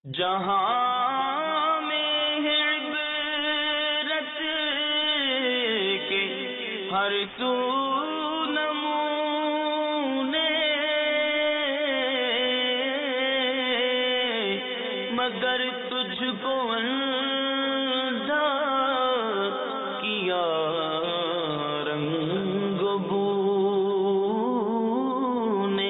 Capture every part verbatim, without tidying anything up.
جہاں میں ہے عبرت کے ہر سو نمونے، مگر تجھ کو اندھا کیا رنگ بو نے۔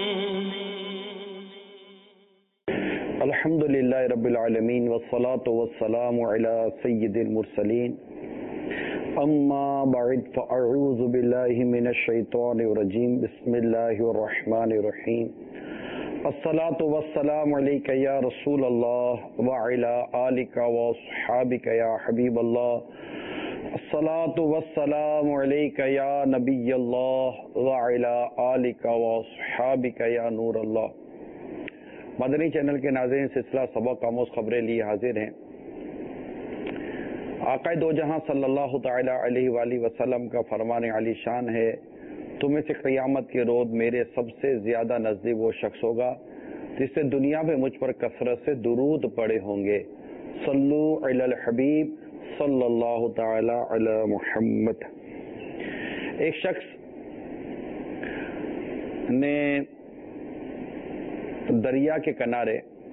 الحمد للہ رب العالمین والصلاة والسلام علی سید المرسلین، اما بعد فاعوذ باللہ من الشیطان الرجیم، بسم اللہ الرحمن الرحیم۔ الصلاة والسلام علیک یا رسول اللہ وعلی آلک واصحابک یا حبیب اللہ۔ الصلاة والسلام علیک یا نبی اللہ وعلی آلک واصحابک یا نور اللہ۔ مدنی چینل کے ناظرین، سلسلہ سبق آموز خبریں لیے حاضر ہیں۔ آقا دو جہاں صلی اللہ تعالی علیہ وآلہ وسلم کا فرمان علی شان ہے، تم میں سے قیامت کے روز میرے سب سے زیادہ نزدیک وہ شخص ہوگا جس نے دنیا میں مجھ پر کثرت سے درود پڑے ہوں گے۔ صلو علی الحبیب صلی اللہ تعالی علی محمد۔ ایک شخص نے دریا کے کنارے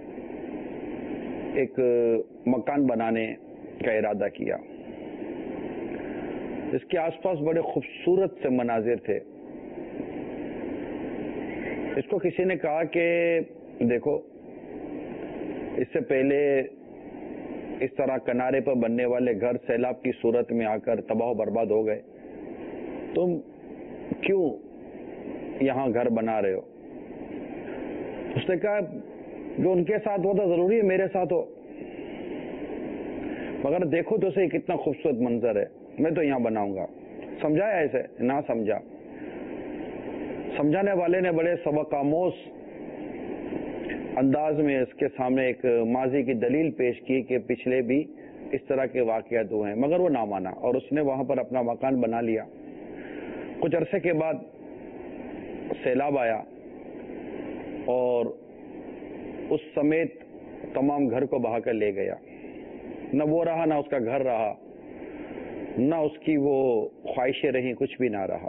ایک مکان بنانے کا ارادہ کیا۔ اس کے آس پاس بڑے خوبصورت سے مناظر تھے۔ اس کو کسی نے کہا کہ دیکھو، اس سے پہلے اس طرح کنارے پر بننے والے گھر سیلاب کی صورت میں آ کر تباہ و برباد ہو گئے، تم کیوں یہاں گھر بنا رہے ہو؟ اس نے کہا جو ان کے ساتھ ہوتا ضروری ہے میرے ساتھ ہو، مگر دیکھو تو صحیح کتنا خوبصورت منظر ہے، میں تو یہاں بناؤں گا۔ سمجھایا ایسے نہ سمجھا۔ سمجھانے والے نے بڑے سبق آموز انداز میں اس کے سامنے ایک ماضی کی دلیل پیش کی کہ پچھلے بھی اس طرح کے واقعات ہوئے ہیں، مگر وہ نہ مانا اور اس نے وہاں پر اپنا مکان بنا لیا۔ کچھ عرصے کے بعد سیلاب آیا اور اس سمیت تمام گھر کو بہا کر لے گیا۔ نہ وہ رہا، نہ اس کا گھر رہا، نہ اس کی وہ خواہشیں رہیں، کچھ بھی نہ رہا۔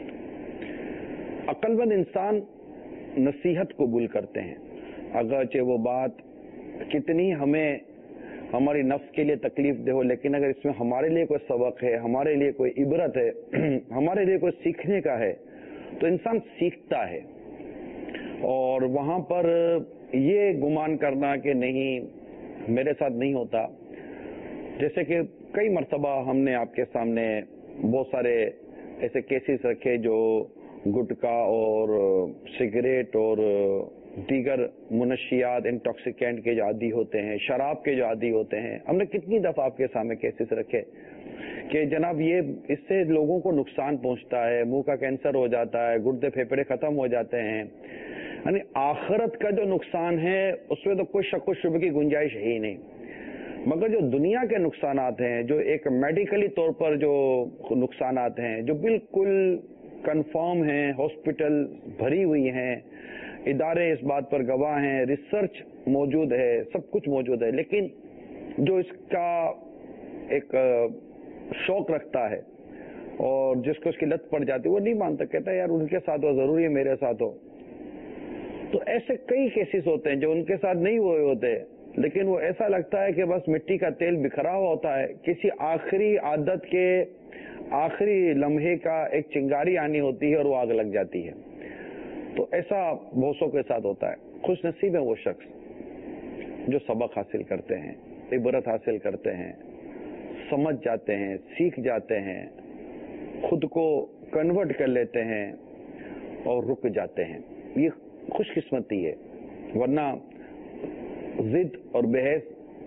عقل مند انسان نصیحت قبول کرتے ہیں، اگرچہ وہ بات کتنی ہمیں ہماری نفس کے لیے تکلیف دہ ہو، لیکن اگر اس میں ہمارے لیے کوئی سبق ہے، ہمارے لیے کوئی عبرت ہے، ہمارے لیے کوئی سیکھنے کا ہے، تو انسان سیکھتا ہے۔ اور وہاں پر یہ گمان کرنا کہ نہیں میرے ساتھ نہیں ہوتا، جیسے کہ کئی مرتبہ ہم نے آپ کے سامنے بہت سارے ایسے کیسز رکھے جو گٹکا اور سگریٹ اور دیگر منشیات انٹاکسیکینٹ کے جو عادی ہوتے ہیں، شراب کے جو عادی ہوتے ہیں، ہم نے کتنی دفعہ آپ کے سامنے کیسز رکھے کہ جناب یہ اس سے لوگوں کو نقصان پہنچتا ہے، منہ کا کینسر ہو جاتا ہے، گردے پھیپھڑے ختم ہو جاتے ہیں، یعنی آخرت کا جو نقصان ہے اس میں تو کوئی شک و شبہ کی گنجائش ہے ہی نہیں۔ مگر جو دنیا کے نقصانات ہیں، جو ایک میڈیکلی طور پر جو نقصانات ہیں، جو بالکل کنفرم ہیں، ہاسپٹل بھری ہوئی ہیں، ادارے اس بات پر گواہ ہیں، ریسرچ موجود ہے، سب کچھ موجود ہے، لیکن جو اس کا ایک شوق رکھتا ہے اور جس کو اس کی لت پڑ جاتی ہے وہ نہیں مانتا، کہتا ہے یار ان کے ساتھ ہو ضروری ہے میرے ساتھ ہو۔ تو ایسے کئی کیسز ہوتے ہیں جو ان کے ساتھ نہیں ہوئے ہوتے، لیکن وہ ایسا لگتا ہے کہ بس مٹی کا تیل بکھرا ہوا ہوتا ہے، کسی آخری عادت کے آخری لمحے کا ایک چنگاری آنی ہوتی ہے اور وہ آگ لگ جاتی ہے۔ تو ایسا بہت سو کے ساتھ ہوتا ہے۔ خوش نصیب ہے وہ شخص جو سبق حاصل کرتے ہیں، عبرت حاصل کرتے ہیں، سمجھ جاتے ہیں، سیکھ جاتے ہیں، خود کو کنورٹ کر لیتے ہیں اور رک جاتے ہیں۔ یہ خوش قسمتی ہے، ورنہ ضد اور بحث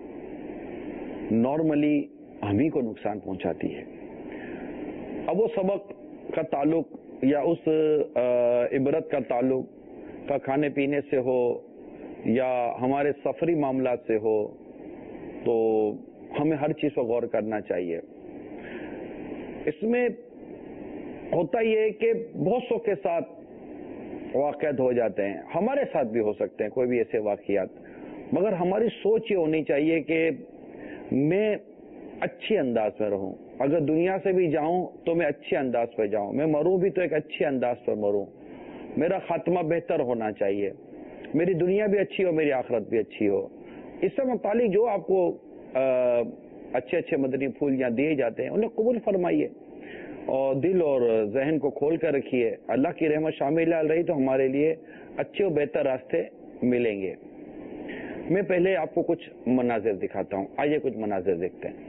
نارملی ہم ہی کو نقصان پہنچاتی ہے۔ اب وہ سبق کا تعلق یا اس عبرت کا تعلق کا کھانے پینے سے ہو یا ہمارے سفری معاملات سے ہو، تو ہمیں ہر چیز پر غور کرنا چاہیے۔ اس میں ہوتا یہ ہے کہ بہت سو کے ساتھ واقعات ہو جاتے ہیں، ہمارے ساتھ بھی ہو سکتے ہیں کوئی بھی ایسے واقعات، مگر ہماری سوچ یہ ہونی چاہیے کہ میں اچھے انداز میں رہوں. اگر دنیا سے بھی جاؤں تو میں اچھے انداز پہ جاؤں, میں مروں بھی تو ایک اچھے انداز پر مروں. میرا خاتمہ بہتر ہونا چاہیے, میری دنیا بھی اچھی ہو, میری آخرت بھی اچھی ہو. اس سے متعلق جو آپ کو اچھے اچھے مدنی پھول یہاں دیے جاتے ہیں انہیں قبول فرمائیے اور دل اور ذہن کو کھول کر رکھیے. اللہ کی رحمت شامل رہی تو ہمارے لیے اچھے اور بہتر راستے ملیں گے. میں پہلے آپ کو کچھ مناظر دکھاتا ہوں, آئیے کچھ مناظر دیکھتے ہیں.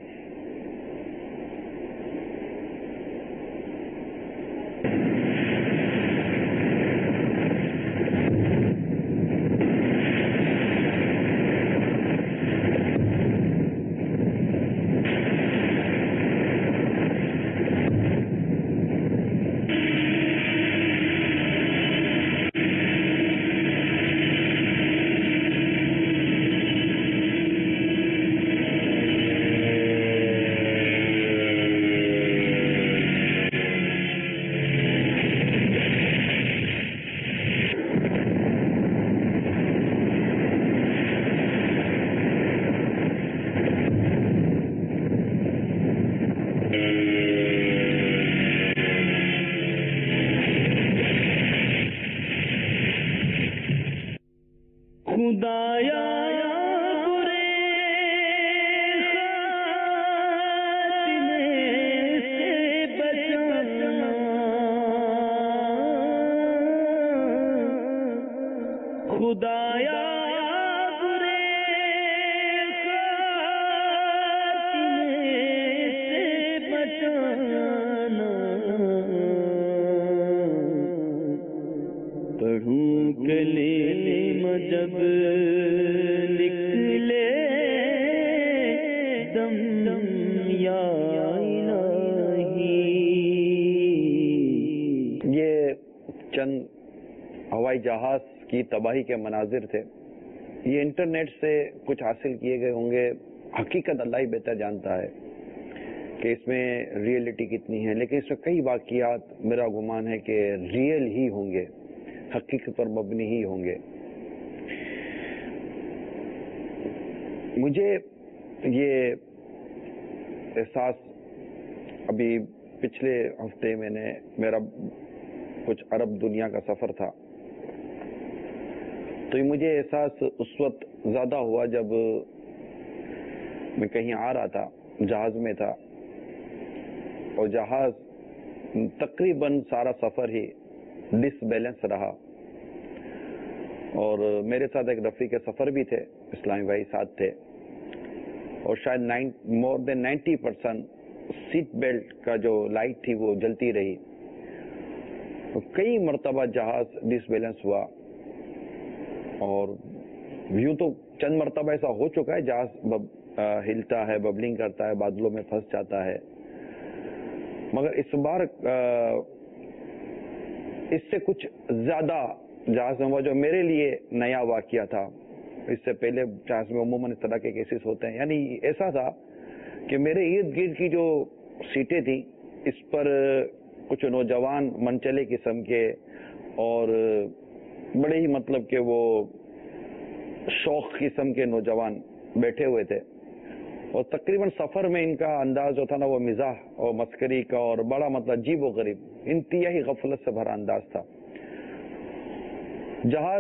جہاز کی تباہی کے مناظر تھے. یہ انٹرنیٹ سے کچھ حاصل کیے گئے ہوں گے. حقیقت اللہ ہی بہتر جانتا ہے کہ اس میں ریئلٹی کتنی ہے, لیکن اس میں کئی واقعات میرا گمان ہے کہ ریئل ہی ہوں گے, حقیقت پر مبنی ہی ہوں گے. مجھے یہ احساس ابھی پچھلے ہفتے میں نے میرا کچھ عرب دنیا کا سفر تھا, تو مجھے احساس اس وقت زیادہ ہوا جب میں کہیں آ رہا تھا, جہاز میں تھا, اور جہاز تقریباً سارا سفر ہی ڈس بیلنس رہا. اور میرے ساتھ ایک رفیق سفر بھی تھے, اسلامی بھائی ساتھ تھے, اور شاید more than ninety percent seat belt کا جو لائٹ تھی وہ جلتی رہی. کئی مرتبہ جہاز ڈس بیلنس ہوا, اور یوں تو چند مرتبہ ایسا ہو چکا ہے جہاز ہلتا ہے, ببلنگ کرتا ہے, بادلوں میں پھنس جاتا ہے. مگر اس بار اس سے کچھ زیادہ جہاز میں ہوا جو میرے لیے نیا واقعہ تھا. اس سے پہلے جہاز میں عموماً اس طرح کے کیسز ہوتے ہیں. یعنی ایسا تھا کہ میرے ارد گرد کی جو سیٹیں تھیں اس پر کچھ نوجوان منچلے قسم کے اور بڑے ہی مطلب کہ وہ شوق قسم کے نوجوان بیٹھے ہوئے تھے, اور تقریباً سفر میں ان کا انداز جو تھا نا وہ مزاح اور مسکری کا اور بڑا مطلب عجیب و غریب, انتہائی غفلت سے بھرا انداز تھا. جہاز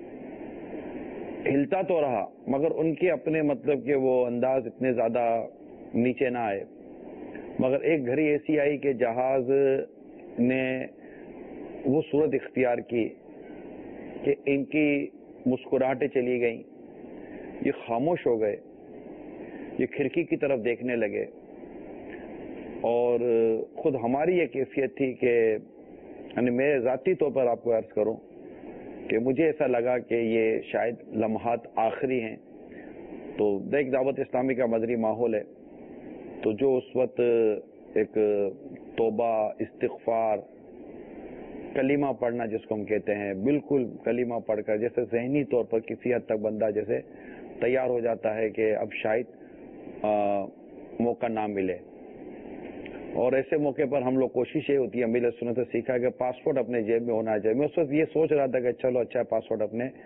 ہلتا تو رہا مگر ان کے اپنے مطلب کہ وہ انداز اتنے زیادہ نیچے نہ آئے. مگر ایک گھڑی ایسی آئی کہ جہاز نے وہ صورت اختیار کی کہ ان کی مسکراہٹیں چلی گئیں, یہ خاموش ہو گئے, یہ کھڑکی کی طرف دیکھنے لگے. اور خود ہماری یہ کیفیت تھی کہ یعنی میں ذاتی طور پر آپ کو عرض کروں کہ مجھے ایسا لگا کہ یہ شاید لمحات آخری ہیں. تو دیکھ دعوت اسلامی کا مدنی ماحول ہے, تو جو اس وقت ایک توبہ, استغفار, کلمہ پڑھنا جس کو ہم کہتے ہیں, بالکل کلمہ پڑھ کر جیسے ذہنی طور پر کسی حد تک بندہ جیسے تیار ہو جاتا ہے کہ اب شاید آ, موقع نہ ملے. اور ایسے موقع پر ہم لوگ کوشش یہ ہوتی ہے, امیر سنت سے سیکھا کہ پاسپورٹ اپنے جیب میں ہونا چاہیے. میں اس وقت یہ سوچ رہا تھا کہ چلو اچھا پاسپورٹ اپنے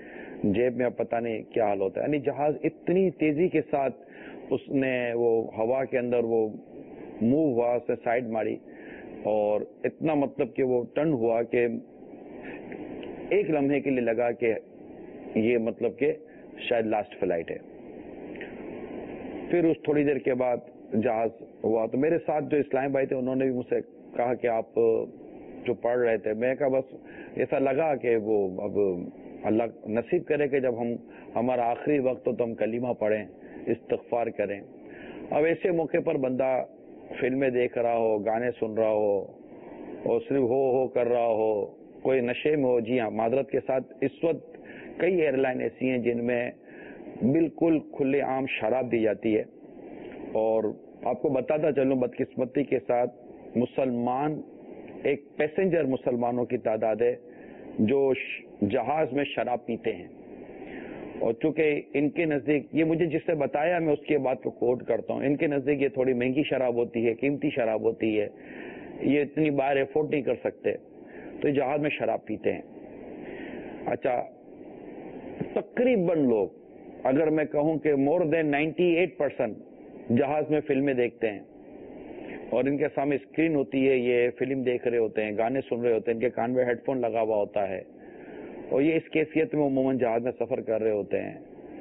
जेब में अब पता नहीं क्या हाल होता है। यानी जहाज इतनी तेजी के साथ उसने वो हवा के अंदर वो मूव हुआ, उसने साइड मारी और इतना मतलब कि वो टर्न हुआ कि एक लम्हे के लिए लगा कि ये मतलब कि शायद लास्ट फ्लाइट है। फिर उस थोड़ी देर के बाद जहाज हुआ तो मेरे साथ जो इस्लामी भाई थे उन्होंने भी मुझसे कहा कि आप जो पढ़ रहे थे, मैं कहा बस ऐसा लगा कि वो अब अल्लाह नसीब करे कि जब हम हमारा आखिरी वक्त हो तो हम कलीमा पढ़ें, इस्तगफार करें। अब ऐसे मौके पर बंदा फिल्में देख रहा हो, गाने सुन रहा हो और सिर्फ हो हो कर रहा हो, कोई नशे में हो। जी हाँ, मादरत के साथ इस वक्त कई एयरलाइन ऐसी हैं जिनमें बिल्कुल खुले आम शराब दी जाती है। और आपको बताता चलूं, बदकिस्मती के साथ मुसलमान, एक पैसेंजर मुसलमानों की तादाद है जो जहाज में शराब पीते हैं। और चूंकि इनके नजदीक, ये मुझे जिससे बताया मैं उसकी बात को कोट करता हूँ, इनके नजदीक ये थोड़ी महंगी शराब होती है, कीमती शराब होती है, ये इतनी बार एफोर्ड नहीं कर सकते, तो ये जहाज में शराब पीते हैं। अच्छा, तकरीबन लोग, अगर मैं कहूं कि मोर देन अट्ठानवे परसेंट जहाज में फिल्में देखते हैं और इनके सामने स्क्रीन होती है, ये फिल्म देख रहे होते हैं, गाने सुन रहे होते हैं, इनके कान में हेडफोन लगा हुआ होता है और ये इस कैफियत में उमूमन जहाज में सफर कर रहे होते हैं।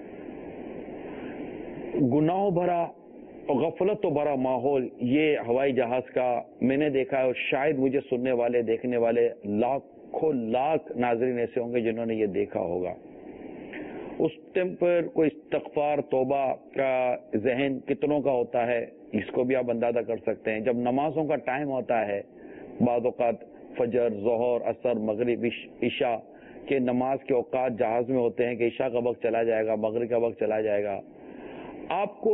गुनाह भरा और गफलत तो भरा माहौल ये हवाई जहाज का मैंने देखा है, और शायद मुझे सुनने वाले, देखने वाले लाखों लाख नाजरीन ऐसे होंगे जिन्होंने ये देखा होगा। उस टाइम पर कोई इस्तगफार, तौबा का जहन कितनों का होता है, इसको भी आप अंदाजा कर सकते हैं। जब नमाजों का टाइम होता है, बाद औकात फजर, ज़ोहर, असर, मगरिब, इशा के नमाज के औकात जहाज में होते हैं कि इशा का वक्त चला जाएगा, मगरिब का वक्त चला जाएगा। आपको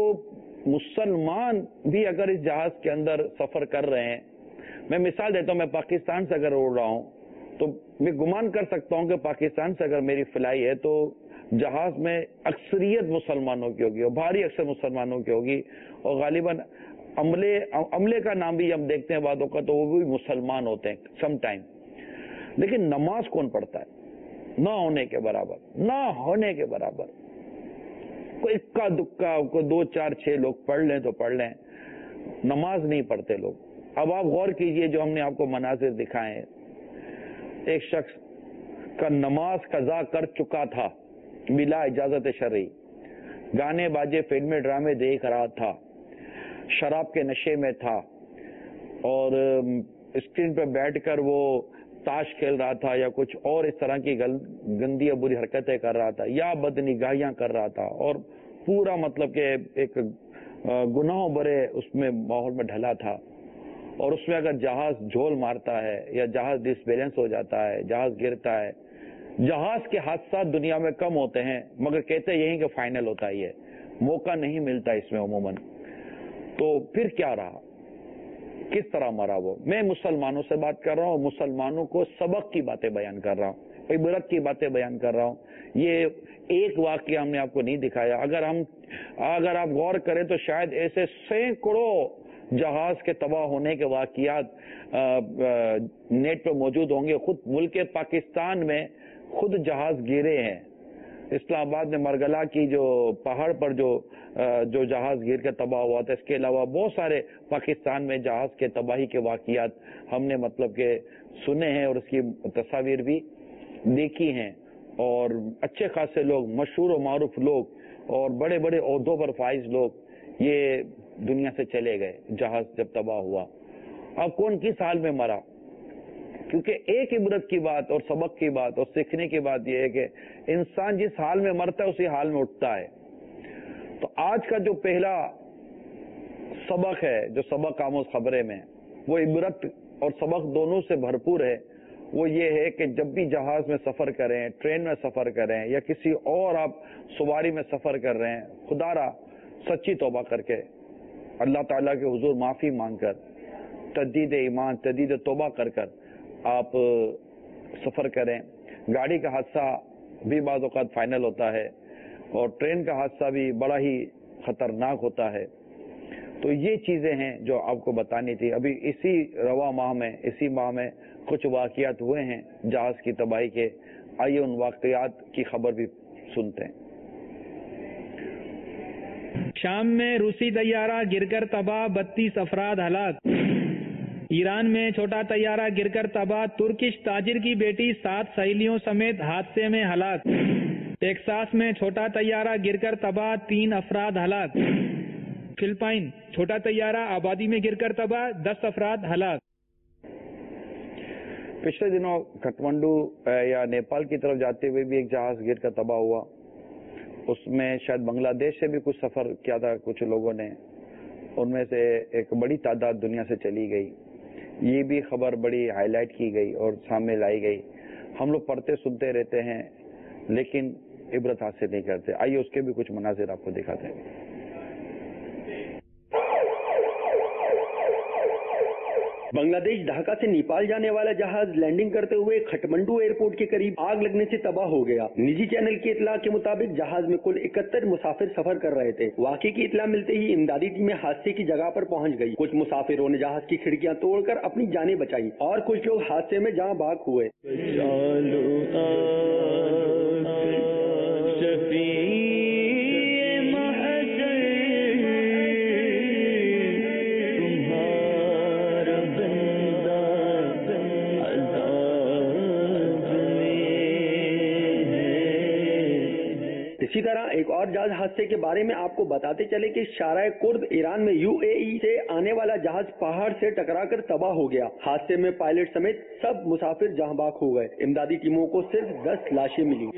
मुसलमान भी अगर इस जहाज के अंदर सफर कर रहे हैं, मैं मिसाल देता हूं, मैं पाकिस्तान से अगर उड़ रहा हूं तो मैं गुमान कर सकता हूं कि पाकिस्तान से अगर मेरी फ्लाई है तो जहाज में अक्सरियत मुसलमानों की होगी और भारी अक्सर मुसलमानों की होगी, और गालिबन अमले अमले का नाम भी हम देखते हैं वादों का, तो वो भी मुसलमान होते हैं सम टाइम। लेकिन नमाज कौन पढ़ता है? ना होने के बराबर, ना होने के बराबर। कोई इक्का दुक्का, कोई दो चार छह लोग पढ़ लें तो पढ़ लें, नमाज नहीं पढ़ते लोग। अब आप गौर कीजिए, जो हमने आपको मनाजिर दिखाए हैं, एक शख्स का नमाज कज़ा कर चुका था बिला इजाजत शरई, गाने बाजे, फिल्में, ड्रामे देख रहा था, शराब के नशे में था और स्क्रीन पर बैठकर वो ताश खेल रहा था या कुछ और इस तरह की गंदी और बुरी हरकतें कर रहा था या बदनिगाहियां कर रहा था, और पूरा मतलब कि एक गुनाहों भरे उसमें माहौल में ढला था। और उसमें अगर जहाज झोल मारता है या जहाज डिसबैलेंस हो जाता है, जहाज गिरता है, जहाज के हादसा दुनिया में कम होते हैं मगर कहते यही कि फाइनल होता ही है, मौका नहीं मिलता इसमें उमूमन। तो फिर क्या रहा, किस तरह मरा वो? मैं मुसलमानों से बात कर रहा हूँ, मुसलमानों को सबक की बातें बयान कर रहा हूँ, इबरत की बातें बयान कर रहा हूँ। ये एक वाकया हमने आपको नहीं दिखाया। अगर हम अगर आप गौर करें तो शायद ऐसे सैकड़ों जहाज के तबाह होने के वाकयात नेट पर मौजूद होंगे। खुद मुल्क पाकिस्तान में खुद जहाज गिरे हैं। इस्लामाबाद में मरगला की जो पहाड़ पर जो जो जहाज गिर के तबाह हुआ था, इसके अलावा बहुत सारे पाकिस्तान में जहाज के तबाही के वाकयात हमने मतलब के सुने हैं और उसकी तस्वीर भी देखी हैं। और अच्छे खासे लोग, मशहूर और मारूफ लोग और बड़े बड़े ओहदों पर फाइज लोग ये दुनिया से चले गए जहाज जब तबाह हुआ। अब कौन किस हाल में मरा? क्योंकि एक इबरत की बात और सबक की बात और सीखने की बात यह है कि इंसान जिस हाल में मरता है उसी हाल में उठता है। तो आज का जो पहला सबक है, जो सबक आमोज खबरें में, वो इबरत और सबक दोनों से भरपूर है। वो ये है कि जब भी जहाज में सफर करें, ट्रेन में सफर करें या किसी और आप सवारी में सफर कर रहे हैं, खुदारा सच्ची तौबा करके अल्लाह ताला के हुजूर माफी मांगकर, तजदीद ईमान, तजदीद तौबा कर कर आप सफर करें। गाड़ी का हादसा भी बाज़ औक़ात फाइनल होता है और ट्रेन का हादसा भी बड़ा ही खतरनाक होता है। तो ये चीजें हैं जो आपको बतानी थी। अभी इसी रवा माह में, इसी माह में कुछ वाक़यात हुए हैं जहाज की तबाही के। आइए उन वाक़यात की खबर भी سنتے ہیں۔ شام میں روسی طیارہ گر کر تباہ، بتیس افراد ہلاک۔ ایران میں چھوٹا طیارہ گر کر تباہ، ترکش تاجر کی بیٹی سات سہیلیوں سمیت حادثے میں ہلاک۔ ٹیکساس میں چھوٹا طیارہ گر کر تباہ، تین افراد ہلاک۔ فلپائن چھوٹا طیارہ آبادی میں گر کر تباہ، دس افراد ہلاک۔ پچھلے دنوں کھٹمنڈو یا نیپال کی طرف جاتے ہوئے بھی ایک جہاز گر کر تباہ ہوا، اس میں شاید بنگلہ دیش سے بھی کچھ سفر کیا تھا کچھ لوگوں نے، ان میں سے ایک بڑی تعداد دنیا سے چلی گئی۔ یہ بھی خبر بڑی ہائی لائٹ کی گئی اور سامنے لائی گئی۔ ہم لوگ پڑھتے سنتے رہتے ہیں لیکن عبرت حاصل نہیں کرتے۔ آئیے اس کے بھی کچھ مناظر آپ کو دکھاتے ہیں۔ بنگلہ دیش ڈھاکہ سے نیپال جانے والا جہاز لینڈنگ کرتے ہوئے کھٹمنڈو ایئرپورٹ کے قریب آگ لگنے سے تباہ ہو گیا۔ نجی چینل کی اطلاع کے مطابق جہاز میں کل اکہتر مسافر سفر کر رہے تھے۔ واقعے کی اطلاع ملتے ہی امدادی ٹیمیں حادثے کی جگہ پر پہنچ گئی۔ کچھ مسافروں نے جہاز کی کھڑکیاں توڑ کر اپنی جانیں بچائی اور کچھ لوگ حادثے میں جاں بحق ہوئے۔ اسی طرح ایک اور جہاز حادثے کے بارے میں آپ کو بتاتے چلے کہ شارع کرد ایران میں یو اے ای سے آنے والا جہاز پہاڑ سے ٹکرا کر تباہ ہو گیا۔ حادثے میں پائلٹ سمیت سب مسافر جہاں بحق ہو گئے۔ امدادی ٹیموں کو صرف دس لاشیں ملی۔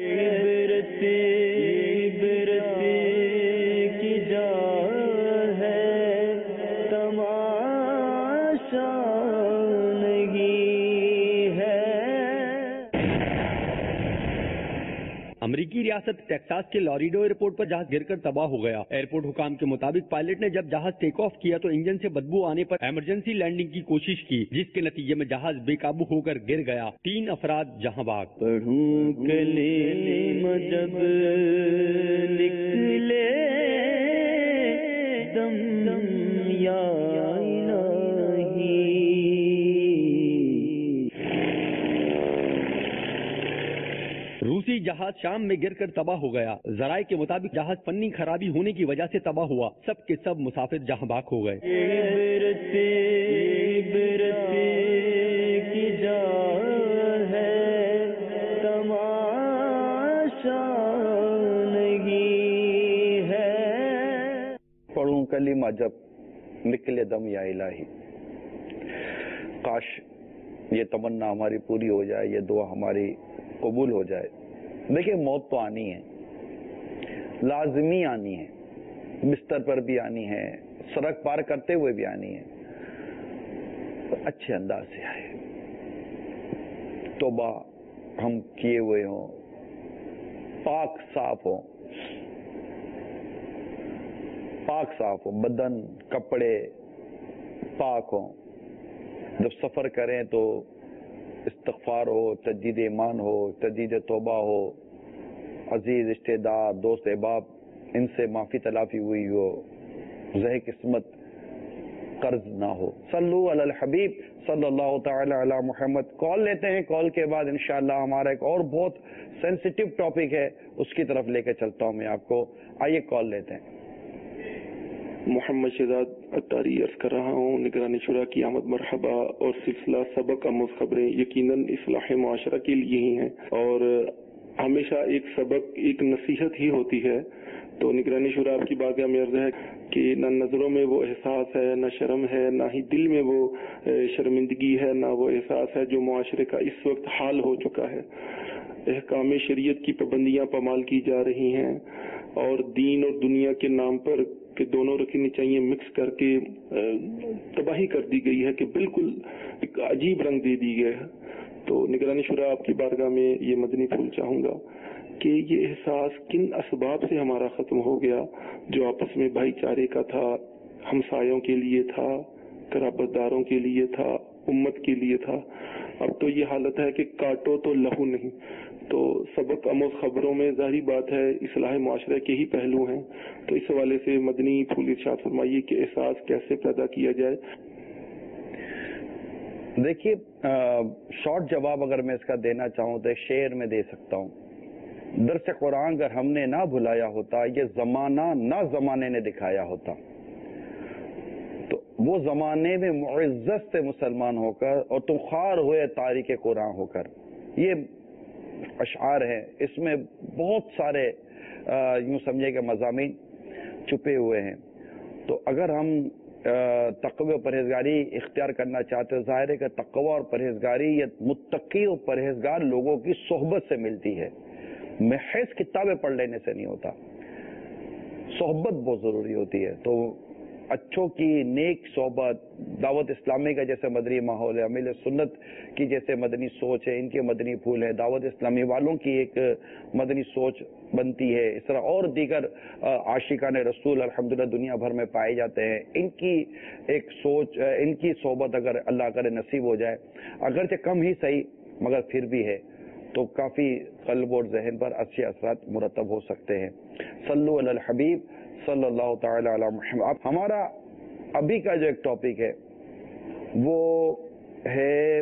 امریکی ریاست ٹیکساس کے لاریڈو ایئرپورٹ پر جہاز گر کر تباہ ہو گیا۔ ایئرپورٹ حکام کے مطابق پائلٹ نے جب جہاز ٹیک آف کیا تو انجن سے بدبو آنے پر ایمرجنسی لینڈنگ کی کوشش کی، جس کے نتیجے میں جہاز بے قابو ہو کر گر گیا۔ تین افراد جہاں بحق۔ پڑھوں کلمہ جب نکلے دم دم یا روسی جہاز شام میں گر کر تباہ ہو گیا۔ ذرائع کے مطابق جہاز فنی خرابی ہونے کی وجہ سے تباہ ہوا۔ سب کے سب مسافر جہاں بحق ہو گئے۔ پڑھوں کلمہ جب نکلے دم یا الہی، کاش یہ تمنا ہماری پوری ہو جائے، یہ دعا ہماری قبول ہو جائے۔ دیکھیں موت تو آنی ہے، لازمی آنی ہے، بستر پر بھی آنی ہے، سڑک پار کرتے ہوئے بھی آنی ہے، اچھے انداز سے آئے، توبہ ہم کیے ہوئے ہوں، پاک صاف ہوں، پاک صاف ہو، بدن کپڑے پاک ہوں۔ جب سفر کریں تو استغفار ہو، تجدید ایمان ہو، تجدید توبہ ہو، عزیز رشتہ دار دوست احباب ان سے معافی تلافی ہوئی ہو، زہ قسمت قرض نہ ہو۔ صلو علی الحبیب صلی اللہ تعالی علی محمد۔ کال لیتے ہیں، کال کے بعد انشاءاللہ ہمارا ایک اور بہت سینسیٹیو ٹاپک ہے، اس کی طرف لے کے چلتا ہوں میں آپ کو۔ آئیے کال لیتے ہیں۔ محمد شہزاد اتاری عرض کر رہا ہوں، نگرانی شورا کی آمد مرحبا اور سلسلہ سبق آموز خبریں یقیناً اصلاح معاشرہ کے لیے ہی ہیں اور ہمیشہ ایک سبق ایک نصیحت ہی ہوتی ہے۔ تو نگرانی شورا آپ کی بارگاہ میں عرض ہے کہ نہ نظروں میں وہ احساس ہے، نہ شرم ہے، نہ ہی دل میں وہ شرمندگی ہے، نہ وہ احساس ہے جو معاشرے کا اس وقت حال ہو چکا ہے۔ احکام شریعت کی پابندیاں پامال کی جا رہی ہیں اور دین اور دنیا کے نام پر کہ دونوں رکھنی چاہیے مکس کر کے تباہی کر دی گئی ہے کہ بالکل ایک عجیب رنگ دے دی گیا ہے۔ تو نگرانی شورا آپ کی بارگاہ میں یہ مدنی پھول چاہوں گا کہ یہ احساس کن اسباب سے ہمارا ختم ہو گیا جو آپس میں بھائی چارے کا تھا، ہمسایوں کے لیے تھا، قرابت داروں کے لیے تھا، امت کے لیے تھا۔ اب تو یہ حالت ہے کہ کاٹو تو لہو نہیں۔ تو سبق آموز خبروں میں ظاہری بات ہے اصلاح معاشرے کے ہی پہلو ہیں، تو اس حوالے سے مدنی پھول ارشاد فرمائیے کہ احساس کیسے پیدا کیا جائے۔ دیکھیے شارٹ جواب اگر میں اس کا دینا چاہوں تو ایک شعر میں دے سکتا ہوں۔ درس قرآن اگر ہم نے نہ بھلایا ہوتا، یہ زمانہ نہ زمانے نے دکھایا ہوتا، تو وہ زمانے میں معزت سے مسلمان ہو کر اور تم خوار ہوئے تاریخ قرآن ہو کر. یہ اشعار ہیں، اس میں بہت سارے یوں سمجھے کہ مضامین چھپے ہوئے ہیں. تو اگر ہم تقوی و پرہیزگاری اختیار کرنا چاہتے ہیں، ظاہر ہے کہ تقوی اور پرہیزگاری یہ متقی اور پرہیزگار لوگوں کی صحبت سے ملتی ہے، محض کتابیں پڑھ لینے سے نہیں ہوتا. صحبت بہت ضروری ہوتی ہے. تو اچھوں کی نیک صحبت، دعوت اسلامی کا جیسے مدنی ماحول ہے، امیل سنت کی جیسے مدنی سوچ ہے، ان کے مدنی پھول ہے، دعوت اسلامی والوں کی ایک مدنی سوچ بنتی ہے، اس طرح اور دیگر عاشقان رسول الحمدللہ دنیا بھر میں پائے جاتے ہیں. ان کی ایک سوچ، ان کی صحبت اگر اللہ کرے نصیب ہو جائے، اگرچہ کم ہی صحیح مگر پھر بھی ہے، تو کافی قلب اور ذہن پر اچھے اثرات مرتب ہو سکتے ہیں. صلو علی الحبیب صلی اللہ تعالی علی محمد. اب ہمارا ابھی کا جو ایک ٹاپک ہے وہ ہے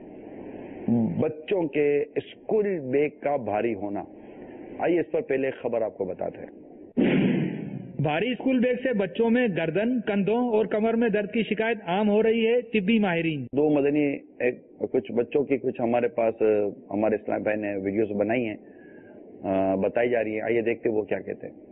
بچوں کے اسکول بیگ کا بھاری ہونا. آئیے اس پر پہلے ایک خبر آپ کو بتاتے ہیں. بھاری اسکول بیگ سے بچوں میں گردن، کندھوں اور کمر میں درد کی شکایت عام ہو رہی ہے. طبی ماہرین دو مدنی ایک کچھ بچوں کی کچھ ہمارے پاس ہمارے اسلام بھائی نے ویڈیوز بنائی ہیں، بتائی جا رہی ہیں. آئیے دیکھتے وہ کیا کہتے ہیں.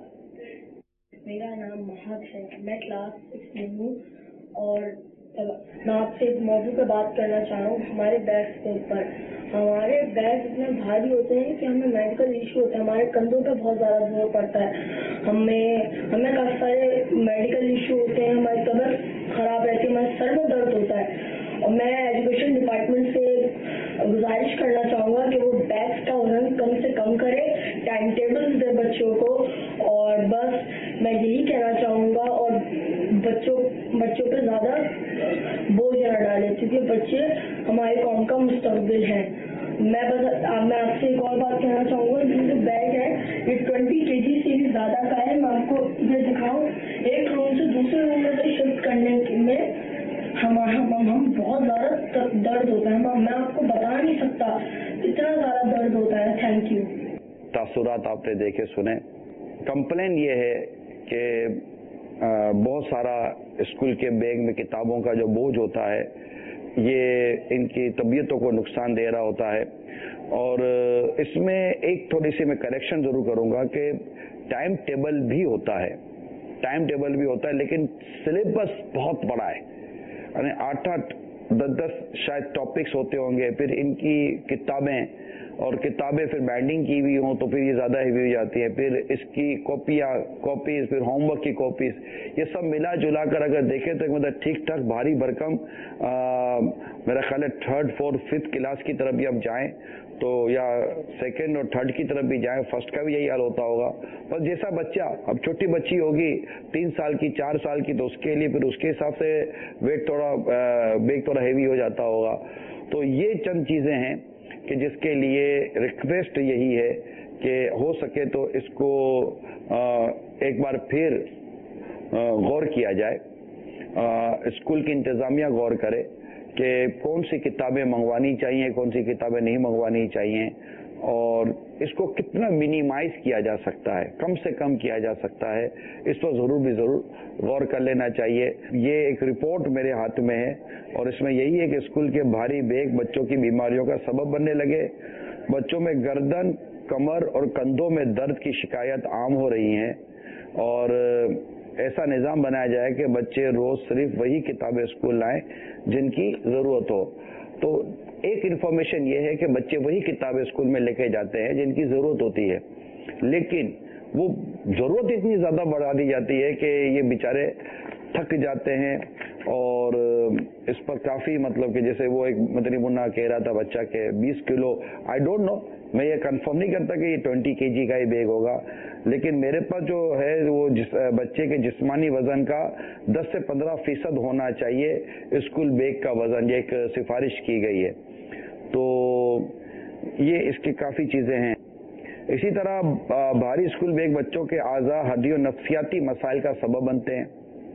میرا نام محمد ہے، میں کلاس سکس میں ہوں اور میں آپ سے ایک موضوع پہ بات کرنا چاہ رہا ہوں، ہمارے بیگس کے اوپر. ہمارے بیگ اتنے بھاری ہوتے ہیں کہ ہمیں میڈیکل ایشو ہوتے ہیں، ہمارے کندھوں پہ بہت زیادہ زور پڑتا ہے، ہمیں ہمیں کافی سارے میڈیکل ایشو ہوتے ہیں، ہماری طبیعت خراب رہتی ہے، ہمارے سر میں درد ہوتا ہے. اور میں ایجوکیشن ڈپارٹمنٹ سے گزارش کرنا چاہوں گا کہ وہ بیگس کا وزن کم سے کم کرے، ٹائم ٹیبل دے بچوں کو، اور بس میں یہی کہنا چاہوں گا. اور بچوں بچوں پہ زیادہ بوجھ نہ ڈالیں کیونکہ بچے ہماری قوم کا مستقبل ہیں. میں بس میں آپ سے ایک اور بات کہنا چاہوں گا، یہ جو بیگ ہے یہ ٹوینٹی کے جی سے بھی زیادہ کا ہے. میں آپ کو یہ دکھاؤں، ایک روم سے دوسرے روم میں سے شفٹ کرنے میں ہم ہم بہت زیادہ درد ہوتا ہے. میں آپ کو بتا نہیں سکتا اتنا زیادہ درد ہوتا ہے. Thank you. تاثرات آپ نے دیکھے سنے. کمپلین یہ ہے کہ بہت سارا اسکول کے بیگ میں کتابوں کا جو بوجھ ہوتا ہے یہ ان کی طبیعتوں کو نقصان دے رہا ہوتا ہے. اور اس میں ایک تھوڑی سی میں کریکشن ضرور کروں گا کہ ٹائم ٹیبل بھی ہوتا ہے ٹائم ٹیبل بھی ہوتا ہے لیکن سلیبس بہت بڑا ہے، یعنی آٹھ آٹھ دس دس شاید ٹاپکس ہوتے ہوں گے. پھر ان کی کتابیں اور کتابیں پھر بائنڈنگ کی ہوئی ہوں تو پھر یہ زیادہ ہیوی ہو جاتی ہے. پھر اس کی کاپیاں کاپیز پھر ہوم ورک کی کاپیز، یہ سب ملا جلا کر اگر دیکھیں تو مطلب ٹھیک ٹھاک بھاری بھرکم میرا خیال ہے تھرڈ فورتھ ففتھ کلاس کی طرف بھی اب جائیں تو یا سیکنڈ اور تھرڈ کی طرف بھی جائیں، فرسٹ کا بھی یہی حال ہوتا ہوگا. بس جیسا بچہ، اب چھوٹی بچی ہوگی تین سال کی چار سال کی تو اس کے لیے پھر اس کے حساب سے ویٹ تھوڑا بیگ تھوڑا ہیوی ہو جاتا ہوگا. تو یہ چند چیزیں ہیں کہ جس کے لیے ریکویسٹ یہی ہے کہ ہو سکے تو اس کو ایک بار پھر غور کیا جائے، اسکول کی انتظامیہ غور کرے کہ کون سی کتابیں منگوانی چاہیے، کون سی کتابیں نہیں منگوانی چاہیے، اور اس کو کتنا منیمائز کیا جا سکتا ہے، کم سے کم کیا جا سکتا ہے، اس پر ضرور بھی ضرور غور کر لینا چاہیے. یہ ایک رپورٹ میرے ہاتھ میں ہے اور اس میں یہی ہے کہ اسکول کے بھاری بیگ بچوں کی بیماریوں کا سبب بننے لگے. بچوں میں گردن، کمر اور کندھوں میں درد کی شکایت عام ہو رہی ہیں اور ایسا نظام بنایا جائے کہ بچے روز صرف وہی کتابیں اسکول لائیں جن کی ضرورت ہو. تو ایک انفارمیشن یہ ہے کہ بچے وہی کتابیں اسکول میں لے کے جاتے ہیں جن کی ضرورت ہوتی ہے، لیکن وہ ضرورت اتنی زیادہ بڑھا دی جاتی ہے کہ یہ بیچارے تھک جاتے ہیں. اور اس پر کافی مطلب کہ جیسے وہ ایک مدنی منا کہہ رہا تھا بچہ کے بیس کلو، آئی ڈونٹ نو، میں یہ کنفرم نہیں کرتا کہ یہ ٹوینٹی کے جی کا ہی بیگ ہوگا، لیکن میرے پاس جو ہے وہ جس بچے کے جسمانی وزن کا دس سے پندرہ فیصد ہونا چاہیے اسکول بیگ کا وزن، یہ ایک سفارش کی گئی ہے. تو یہ اس کی کافی چیزیں ہیں. اسی طرح بھاری اسکول بیگ بچوں کے اعضاء، ہڈی اور نفسیاتی مسائل کا سبب بنتے ہیں.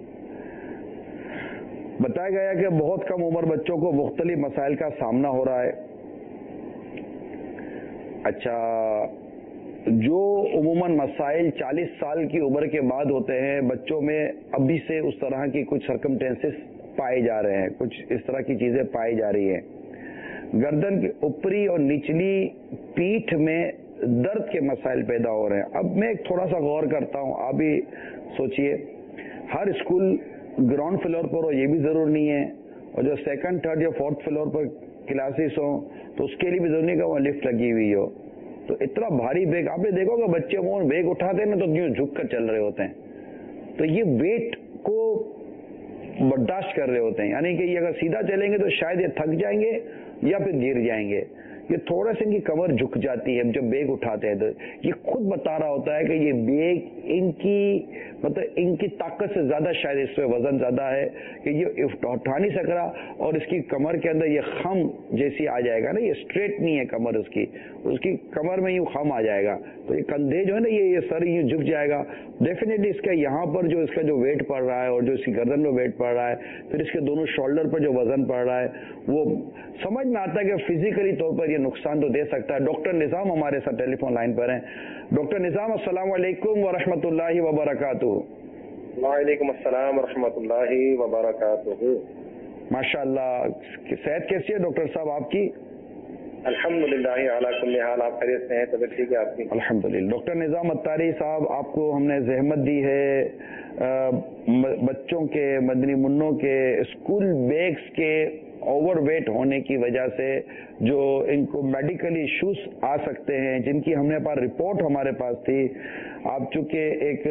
بتایا گیا کہ بہت کم عمر بچوں کو مختلف مسائل کا سامنا ہو رہا ہے. اچھا، जो उमूमन मसाइल चालीस साल की उम्र के बाद होते हैं, बच्चों में अभी से उस तरह की कुछ सर्कमटेंसेस पाए जा रहे हैं, कुछ इस तरह की चीजें पाई जा रही हैं। गर्दन की ऊपरी और निचली पीठ में दर्द के मसाइल पैदा हो रहे हैं। अब मैं एक थोड़ा सा गौर करता हूँ, आप भी सोचिए, हर स्कूल ग्राउंड फ्लोर पर हो ये भी जरूर नहीं है, और जो सेकंड थर्ड या फोर्थ फ्लोर पर क्लासेस हो तो उसके लिए भी जरूरी नहीं कि वहाँ लिफ्ट लगी हुई हो। तो इतना भारी बैग आपने देखोगे, बच्चे वो बैग उठाते हैं ना तो क्यों झुक कर चल रहे होते हैं, तो ये वेट को बर्दाश्त कर रहे होते हैं। यानी कि ये अगर सीधा चलेंगे तो शायद ये थक जाएंगे या फिर गिर जाएंगे। ये थोड़ा सा इनकी कमर झुक जाती है जब बैग उठाते हैं, तो ये खुद बता रहा होता है कि ये बैग इनकी मतलब इनकी ताकत से ज्यादा शायद इसमें वजन ज्यादा है कि ये उठा नहीं सक रहा, और इसकी कमर के अंदर ये खम जैसी आ जाएगा ना, ये स्ट्रेट नहीं है कमर उसकी, उसकी कमर में यूं खम आ जाएगा, तो ये कंधे जो है ना, ये ये सर यूं झुक जाएगा। डेफिनेटली इसका यहाँ पर जो इसका जो वेट पड़ रहा है और जो इसकी गर्दन में वेट पड़ रहा है, फिर इसके दोनों शोल्डर पर जो वजन पड़ रहा है, वो समझ में आता है कि फिजिकली तौर पर ये नुकसान तो दे सकता है। डॉक्टर निजाम हमारे साथ टेलीफोन लाइन पर हैं। डॉक्टर निजाम, अस्सलाम वालेकुम व रहमतुल्लाहि व बरकातुहू। वालेकुम अस्सलाम व रहमतुल्लाहि व बरकातुहू। माशाअल्लाह, सेहत कैसी है डॉक्टर साहब आपकी? अल्हम्दुलिल्लाह अला कुल्ली हाल, आप खैरियत से हैं? तबीयत ठीक है आपकी? अल्हम्दुलिल्लाह। डॉक्टर निजाम अत्तारी साहब, आपको हमने जहमत दी है आ, बच्चों के मदनी मुन्नों के स्कूल बैग्स के ओवरवेट होने की वजह से जो इनको मेडिकल इश्यूज आ सकते हैं, जिनकी हमने पास रिपोर्ट हमारे पास थी। आप चूंकि एक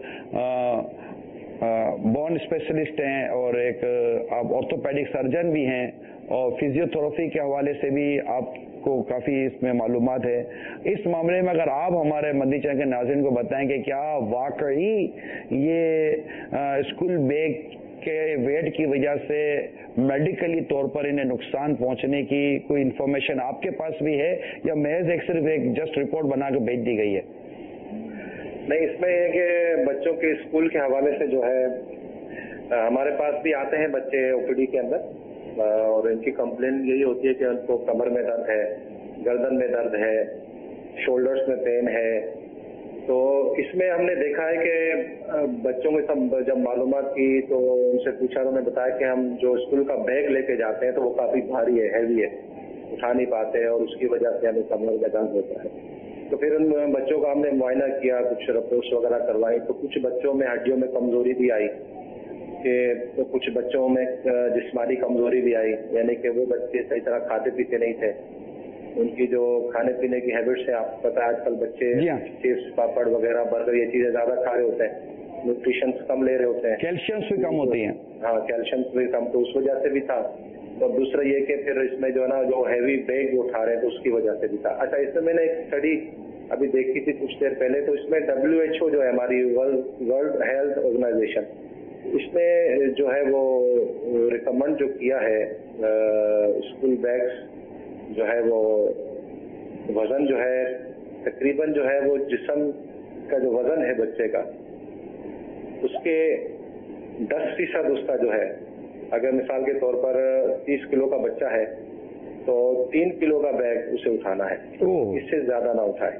बॉर्न स्पेशलिस्ट हैं और एक आप ऑर्थोपेडिक सर्जन भी हैं, और फिजियोथेरेपी के हवाले से भी आपको काफी इसमें मालूमात है। इस मामले में अगर आप हमारे मदनी चैनल के नाज़रीन को बताएं कि क्या वाकई ये स्कूल बैग के वेट की वजह से मेडिकली तौर पर इन्हें नुकसान पहुंचने की कोई इंफॉर्मेशन आपके पास भी है, या महज एक सिर्फ एक जस्ट रिपोर्ट बना के भेज दी गई है? नहीं, इसमें है कि बच्चों के स्कूल के हवाले से जो है हमारे पास भी आते हैं बच्चे ओपीडी के अंदर, और इनकी कंप्लेन यही होती है कि उनको कमर में दर्द है, गर्दन में दर्द है, शोल्डर्स में पेन है। तो इसमें हमने देखा है कि बच्चों के सब जब मालूमात की तो उनसे पूछा, तो उन्होंने बताया कि हम जो स्कूल का बैग लेके जाते हैं तो वो काफी भारी है, हैवी है, उठा नहीं पाते हैं, और उसकी वजह से हमें कमर में दर्द होता है। तो फिर उन बच्चों का हमने मुआयना किया, कुछ रिपोर्ट्स वगैरह करवाई, तो कुछ बच्चों में हड्डियों में कमजोरी भी आई, कि तो कुछ बच्चों में जिस्मानी कमजोरी भी आई, यानी कि वो बच्चे सही तरह खाते पीते नहीं थे। उनकी जो खाने पीने की हैबिट्स है, आपको पता है आजकल बच्चे चिप्स, पापड़ वगैरह, बर्गर, ये चीजें ज्यादा खा रहे होते हैं, न्यूट्रिशन कम ले रहे होते हैं, कैल्शियम भी कम होती है। हाँ, कैल्शियम भी कम, तो उस वजह से भी था। और दूसरा ये कि फिर इसमें जो है ना, जो हैवी बैग उठा रहे हैं तो उसकी वजह से भी था। अच्छा, इसमें मैंने एक स्टडी अभी देखी थी कुछ देर पहले, तो इसमें डब्ल्यू एच ओ जो है हमारी वर्ल्ड हेल्थ ऑर्गेनाइजेशन, इसमें जो है वो रिकमेंड जो किया है स्कूल बैग्स जो है वो वजन जो है तकरीबन जो है वो जिस्म का जो वजन है बच्चे का, उसके दस फीसद उसका जो है, अगर मिसाल के तौर पर तीस किलो का बच्चा है तो तीन किलो का बैग उसे उठाना है, इससे ज्यादा ना उठाए।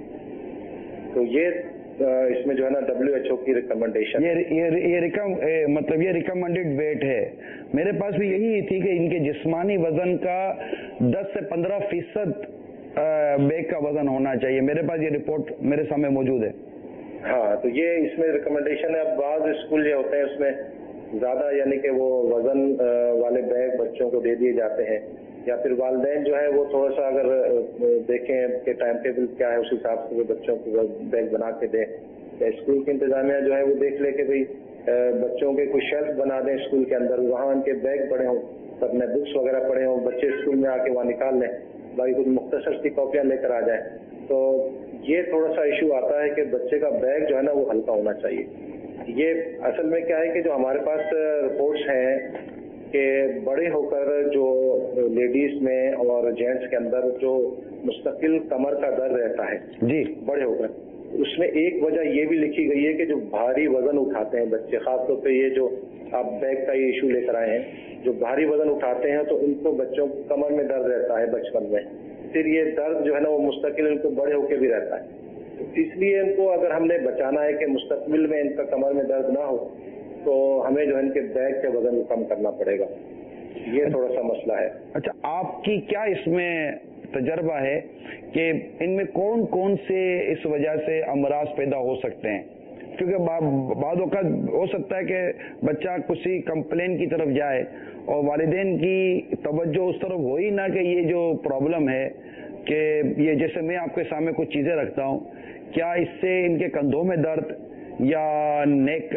तो ये इसमें जो है ना डब्ल्यू एच ओ की रिकमेंडेशन, ये ये ये रिकम ए, मतलब ये रिकमेंडेड वेट है। मेरे पास भी यही थी कि इनके जिस्मानी वजन का दस से पंद्रह फीसद बैग का वजन होना चाहिए। मेरे पास ये रिपोर्ट मेरे सामने मौजूद है। हाँ, तो ये इसमें रिकमेंडेशन है। अब बाद स्कूल जो होते हैं उसमें ज्यादा यानी कि वो वजन वाले बैग बच्चों को दे दिए जाते हैं, या फिर वालिदैन जो है वो थोड़ा सा अगर देखें कि टाइम टेबल क्या है उस हिसाब से वो बच्चों को बैग बना के दें, या स्कूल की इंतजामिया जो है वो देख ले कि भाई बच्चों के कुछ शेल्फ बना दें स्कूल के अंदर, वहाँ उनके बैग पड़े हों, अपने बुक्स वगैरह पड़े हों, बच्चे स्कूल में आके वहाँ निकाल लें, बाकी कुछ मुख्तसर सी कॉपियाँ लेकर आ जाए। तो ये थोड़ा सा इशू आता है कि बच्चे का बैग जो है ना वो हल्का होना चाहिए। ये असल में क्या है कि जो हमारे पास रिपोर्ट्स हैं कि बड़े होकर जो लेडीज में और जेंट्स के अंदर जो मुस्तकिल कमर का दर्द रहता है जी बड़े होकर, उसमें एक वजह ये भी लिखी गई है कि जो भारी वजन उठाते हैं बच्चे, खासतौर पे ये जो आप बैग का ये इशू लेकर आए हैं, जो भारी वजन उठाते हैं तो उनको बच्चों को कमर में दर्द रहता है बचपन में, फिर ये दर्द जो है ना वो मुस्तकिल उनको बड़े होकर भी रहता है। اس لیے ان کو اگر ہم نے بچانا ہے کہ مستقبل میں ان کا کمر میں درد نہ ہو تو ہمیں جو ہے ان کے بیگ کے وزن کو کم کرنا پڑے گا. یہ تھوڑا سا مسئلہ ہے. اچھا، آپ کی کیا اس میں تجربہ ہے کہ ان میں کون کون سے اس وجہ سے امراض پیدا ہو سکتے ہیں؟ کیونکہ بعض اوقات ہو سکتا ہے کہ بچہ کسی کمپلین کی طرف جائے اور والدین کی توجہ اس طرف ہو ہی نہ کہ یہ جو پرابلم ہے کہ یہ جیسے میں آپ کے سامنے کچھ چیزیں رکھتا ہوں، کیا اس سے ان کے کندھوں میں درد یا نیک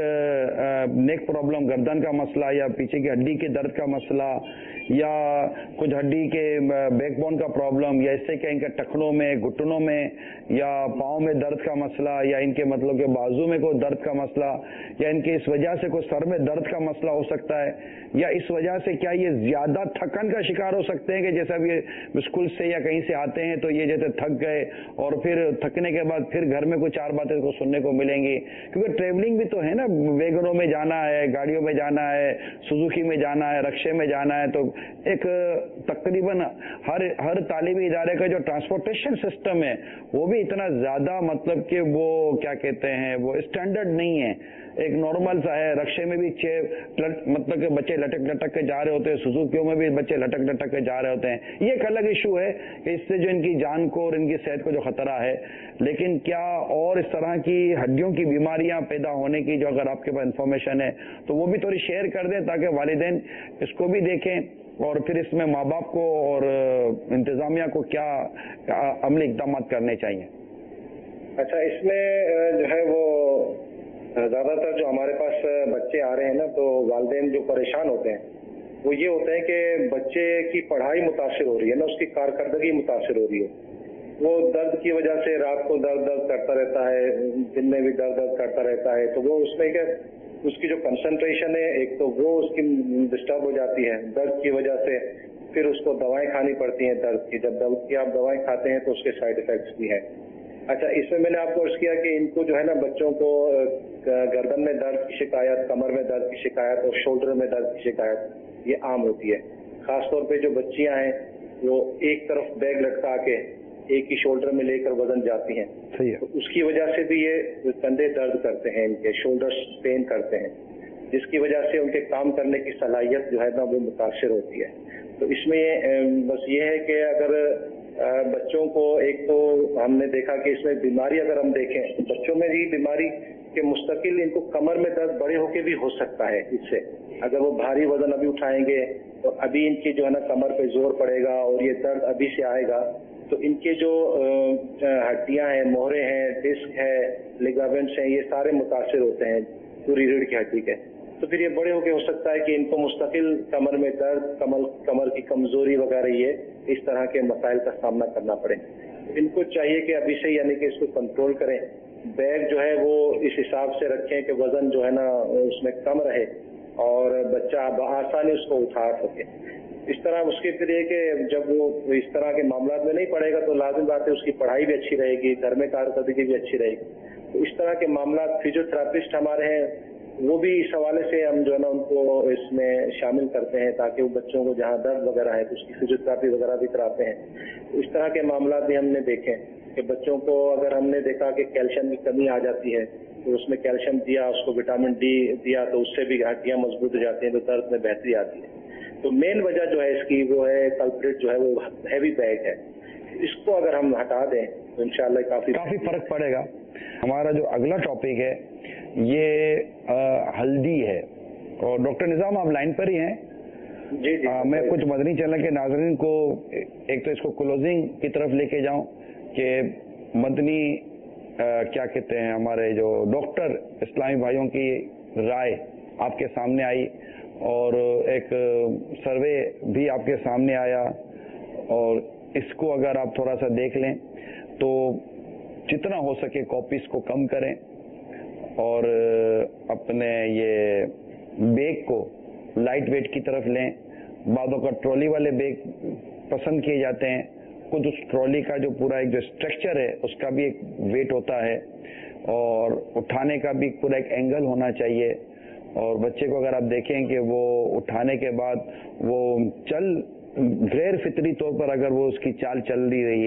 نیک پرابلم، گردن کا مسئلہ یا پیچھے کی ہڈی کے درد کا مسئلہ یا کچھ ہڈی کے بیک بون کا پرابلم یا اس سے کیا ان کے ٹخنوں میں، گھٹنوں میں یا پاؤں میں درد کا مسئلہ یا ان کے مطلب کہ بازو میں کوئی درد کا مسئلہ یا ان کے اس وجہ سے کوئی سر میں درد کا مسئلہ ہو سکتا ہے، یا اس وجہ سے کیا یہ زیادہ تھکن کا شکار ہو سکتے ہیں کہ جیسا اب یہ اسکول سے یا کہیں سے آتے ہیں تو یہ جیسے تھک گئے اور پھر تھکنے کے بعد پھر گھر میں کوئی چار باتیں کو سننے کو ملیں گی، کیونکہ ٹریولنگ بھی تو ہے نا، ویگنوں میں جانا ہے، گاڑیوں میں جانا ہے، سوزوکی میں جانا ہے، رکشے میں جانا ہے، تو ایک تقریباً ہر ہر تعلیمی ادارے کا جو ٹرانسپورٹیشن سسٹم ہے وہ بھی اتنا زیادہ مطلب کہ وہ کیا کہتے ہیں وہ اسٹینڈرڈ نہیں ہے، ایک نارمل سا ہے. رکشے میں بھی چھ مطلب کہ بچے لٹک لٹک کے جا رہے ہوتے ہیں، سوزوکیوں میں بھی بچے لٹک لٹک کے جا رہے ہوتے ہیں. یہ ایک الگ ایشو ہے کہ اس سے جو ان کی جان کو اور ان کی صحت کو جو خطرہ ہے، لیکن کیا اور اس طرح کی ہڈیوں کی بیماریاں پیدا ہونے کی جو اگر آپ کے پاس انفارمیشن ہے تو وہ بھی تھوڑی شیئر کر دیں تاکہ والدین اس کو بھی دیکھیں اور پھر اس میں ماں باپ کو اور انتظامیہ کو کیا عملی اقدامات کرنے چاہیے. اچھا، اس میں جو ہے وہ زیادہ تر جو ہمارے پاس بچے آ رہے ہیں نا تو والدین جو پریشان ہوتے ہیں وہ یہ ہوتے ہیں کہ بچے کی پڑھائی متاثر ہو رہی ہے نا، اس کی کارکردگی متاثر ہو رہی ہے. وہ درد کی وجہ سے رات کو درد درد کرتا رہتا ہے، دن میں بھی درد درد کرتا رہتا ہے، تو وہ اس میں کیا اس کی جو کنسنٹریشن ہے ایک تو وہ اس کی ڈسٹرب ہو جاتی ہے درد کی وجہ سے. پھر اس کو دوائیں کھانی پڑتی ہیں درد کی، جب درد کی آپ دوائیں کھاتے ہیں تو اس کے سائڈ افیکٹس بھی ہیں. اچھا، اس میں میں نے آپ کو عرض کیا کہ ان کو جو ہے نا بچوں کو گردن میں درد کی شکایت، کمر میں درد کی شکایت اور شولڈر میں درد کی شکایت یہ عام ہوتی ہے. خاص طور پہ جو بچیاں ہیں وہ ایک طرف بیگ لٹکا کے ایک ہی شولڈر میں لے کر وزن جاتی ہیں، تو اس کی وجہ سے بھی یہ کندھے درد کرتے ہیں، ان کے شولڈر پین کرتے ہیں، جس کی وجہ سے ان کے کام کرنے کی صلاحیت جو ہے نا وہ متاثر ہوتی ہے. تو اس میں بس یہ ہے کہ اگر بچوں کو ایک تو ہم نے دیکھا کہ اس میں بیماری اگر ہم دیکھیں بچوں میں بھی بیماری کہ مستقل ان کو کمر میں درد بڑے ہو کے بھی ہو سکتا ہے. اس سے اگر وہ بھاری وزن ابھی اٹھائیں گے تو ابھی ان کی جو ہے نا کمر پہ زور پڑے گا اور یہ درد ابھی سے آئے گا تو ان کے جو ہڈیاں ہیں، موہرے ہیں، ڈسک ہے، لیگامنٹس ہیں، یہ سارے متاثر ہوتے ہیں پوری ریڑھ کی ہڈی کے. تو پھر یہ بڑے ہو کے ہو سکتا ہے کہ ان کو مستقل کمر میں درد، کمر کمر کی کمزوری وغیرہ یہ اس طرح کے مسائل کا سامنا کرنا پڑے. ان کو چاہیے کہ ابھی سے یعنی کہ اس کو کنٹرول کریں، بیگ جو ہے وہ اس حساب سے رکھیں کہ وزن جو ہے نا اس میں کم رہے اور بچہ بآسانی اس کو اٹھا سکے. اس طرح اس کے پھر یہ کہ جب وہ اس طرح کے معاملات میں نہیں پڑے گا تو لازم بات ہے اس کی پڑھائی بھی اچھی رہے گی، گھر میں کارکردگی بھی اچھی رہے گی. تو اس طرح کے معاملات فزیو تھراپسٹ ہمارے ہیں وہ بھی اس حوالے سے ہم جو ہے نا ان کو اس میں شامل کرتے ہیں تاکہ وہ بچوں کو جہاں درد وغیرہ ہے تو اس کی فزیو تھراپی وغیرہ بھی کراتے ہیں. اس طرح کے معاملات بھی ہم نے دیکھے کہ بچوں کو اگر ہم نے دیکھا کہ کیلشیم کی کمی آ جاتی ہے تو اس میں کیلشیم دیا، اس کو وٹامن ڈی دیا تو اس سے بھی ہڈیاں مضبوط ہو جاتی ہیں تو درد میں بہتری آتی ہے. تو مین وجہ جو ہے اس کی وہ ہے کلپریٹ جو ہے وہ ہیوی بیگ ہے. اس کو اگر ہم ہٹا دیں تو انشاءاللہ کافی کافی فرق پڑے گا. ہمارا جو اگلا ٹاپک ہے یہ ہلدی ہے اور ڈاکٹر نظام آپ لائن پر ہی ہیں؟ جی جی. میں کچھ مدنی چینل کے ناظرین کو ایک تو اس کو کلوزنگ کی طرف لے کے جاؤں کہ مدنی کیا کہتے ہیں ہمارے جو ڈاکٹر اسلامی بھائیوں کی رائے آپ کے سامنے آئی اور ایک سروے بھی آپ کے سامنے آیا اور اس کو اگر آپ تھوڑا سا دیکھ لیں تو جتنا ہو سکے کاپیز کو کم کریں اور اپنے یہ بیگ کو لائٹ ویٹ کی طرف لیں. بعضوں کا ٹرالی والے بیگ پسند کیے جاتے ہیں، خود اس ٹرالی کا جو پورا ایک جو اسٹرکچر ہے اس کا بھی ایک ویٹ ہوتا ہے اور اٹھانے کا بھی پورا ایک اینگل ہونا چاہیے. اور بچے کو اگر آپ دیکھیں کہ وہ اٹھانے کے بعد وہ چل غیر فطری طور پر اگر وہ اس کی چال چل رہی رہی ہے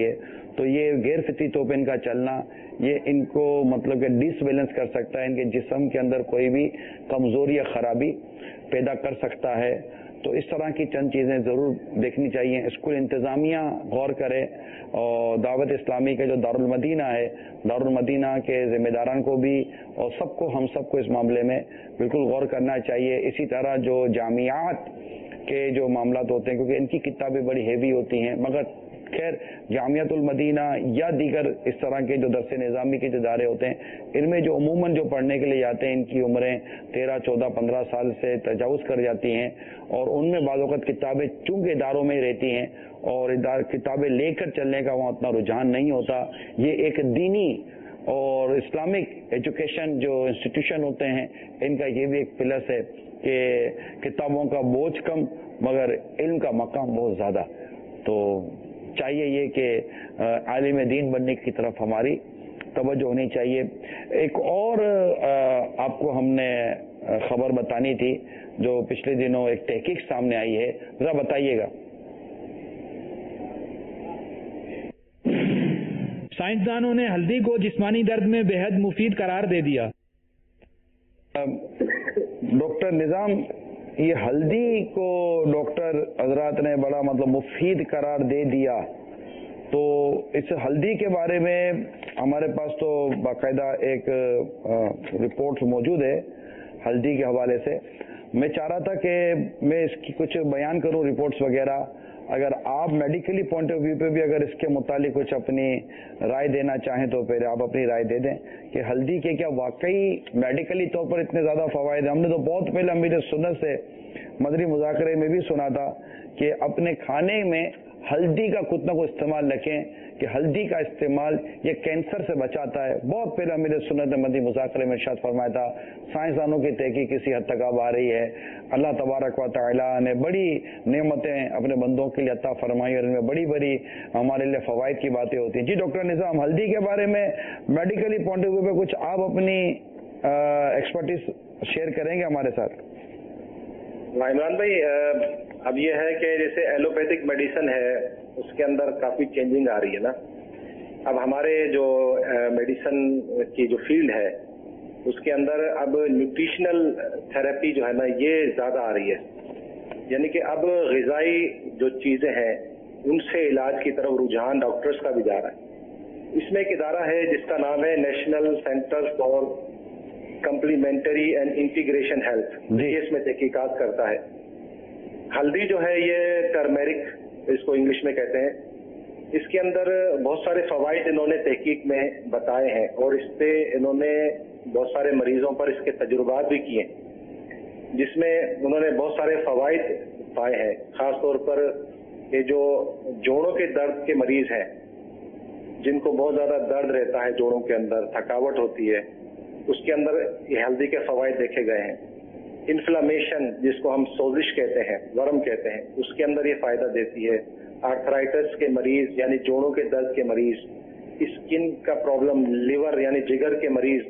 تو یہ غیر فطری طور پہ ان کا چلنا یہ ان کو مطلب کہ ڈس بیلنس کر سکتا ہے، ان کے جسم کے اندر کوئی بھی کمزوری یا خرابی پیدا کر سکتا ہے. تو اس طرح کی چند چیزیں ضرور دیکھنی چاہیے. اسکول انتظامیہ غور کرے اور دعوت اسلامی کا جو دارالمدینہ ہے، دارالمدینہ کے ذمہ داران کو بھی اور سب کو، ہم سب کو اس معاملے میں بالکل غور کرنا چاہیے. اسی طرح جو جامعات کے جو معاملات ہوتے ہیں، کیونکہ ان کی کتابیں بڑی ہیوی ہوتی ہیں، مگر خیر جامعۃ المدینہ یا دیگر اس طرح کے جو درس نظامی کے ادارے ہوتے ہیں، ان میں جو عموماً جو پڑھنے کے لیے جاتے ہیں ان کی عمریں تیرہ چودہ پندرہ سال سے تجاوز کر جاتی ہیں، اور ان میں بعض اوقات کتابیں چونکہ اداروں میں رہتی ہیں اور کتابیں لے کر چلنے کا وہاں اتنا رجحان نہیں ہوتا. یہ ایک دینی اور اسلامک ایجوکیشن جو انسٹیٹیوشن ہوتے ہیں ان کا یہ بھی ایک پلس ہے کہ کتابوں کا بوجھ کم مگر علم کا مقام بہت زیادہ. تو چاہیے یہ کہ عالم دین بننے کی طرف ہماری توجہ ہونی چاہیے. ایک اور آپ کو ہم نے خبر بتانی تھی جو پچھلے دنوں ایک تحقیق سامنے آئی ہے، ذرا بتائیے گا. سائنسدانوں نے ہلدی کو جسمانی درد میں بے حد مفید قرار دے دیا. ڈاکٹر نظام، یہ ہلدی کو ڈاکٹر حضرات نے بڑا مطلب مفید قرار دے دیا، تو اس ہلدی کے بارے میں ہمارے پاس تو باقاعدہ ایک رپورٹ موجود ہے ہلدی کے حوالے سے. میں چاہ رہا تھا کہ میں اس کی کچھ بیان کروں رپورٹس وغیرہ. اگر آپ میڈیکلی پوائنٹ آف ویو پہ بھی اگر اس کے متعلق کچھ اپنی رائے دینا چاہیں تو پھر آپ اپنی رائے دے دیں کہ ہلدی کے کیا واقعی میڈیکلی طور پر اتنے زیادہ فوائد ہیں. ہم نے تو بہت پہلے امیر سنت سے مدری مذاکرے میں بھی سنا تھا کہ اپنے کھانے میں ہلدی کا کچھ نہ کچھ استعمال رکھیں کہ ہلدی کا استعمال یہ کینسر سے بچاتا ہے. بہت پہلے امیر سنت نے مدری مذاکرے میں ارشاد فرمایا تھا. سائنسدانوں کی تحقیق کسی حد تک اب آ رہی ہے. اللہ تبارک و تعالیٰ نے بڑی نعمتیں اپنے بندوں کے لیے عطا فرمائی اور ان میں بڑی بڑی ہمارے لیے فوائد کی باتیں ہوتی ہیں. جی ڈاکٹر نظام، ہلدی کے بارے میں میڈیکلی پوائنٹ آف ویو پہ کچھ آپ اپنی ایکسپرٹیز شیئر کریں گے ہمارے ساتھ؟ عمران بھائی، اب یہ ہے کہ جیسے ایلوپیتھک میڈیسن ہے اس کے اندر کافی چینجنگ آ رہی ہے نا. اب ہمارے جو میڈیسن کی جو فیلڈ ہے اس کے اندر اب نیوٹریشنل تھراپی جو ہے نا یہ زیادہ آ رہی ہے. یعنی کہ اب غذائی جو چیزیں ہیں ان سے علاج کی طرف رجحان ڈاکٹرز کا بھی جا رہا ہے. اس میں ایک ادارہ ہے جس کا نام ہے National Center for Complementary and Integration Health. یہ اس میں تحقیقات کرتا ہے. ہلدی جو ہے یہ ٹرمیرک اس کو انگلش میں کہتے ہیں. اس کے اندر بہت سارے فوائد انہوں نے تحقیق میں بتائے ہیں اور اس پہ انہوں نے بہت سارے مریضوں پر اس کے تجربات بھی کیے جس میں انہوں نے بہت سارے فوائد پائے ہیں. خاص طور پر یہ جو جوڑوں کے درد کے مریض ہیں جن کو بہت زیادہ درد رہتا ہے، جوڑوں کے اندر تھکاوٹ ہوتی ہے، اس کے اندر یہ ہلدی کے فوائد دیکھے گئے ہیں. انفلامیشن جس کو ہم سوزش کہتے ہیں، ورم کہتے ہیں، اس کے اندر یہ فائدہ دیتی ہے. آرتھرائٹس کے مریض یعنی جوڑوں کے درد کے مریض، اسکن کا پرابلم، لیور یعنی جگر کے مریض،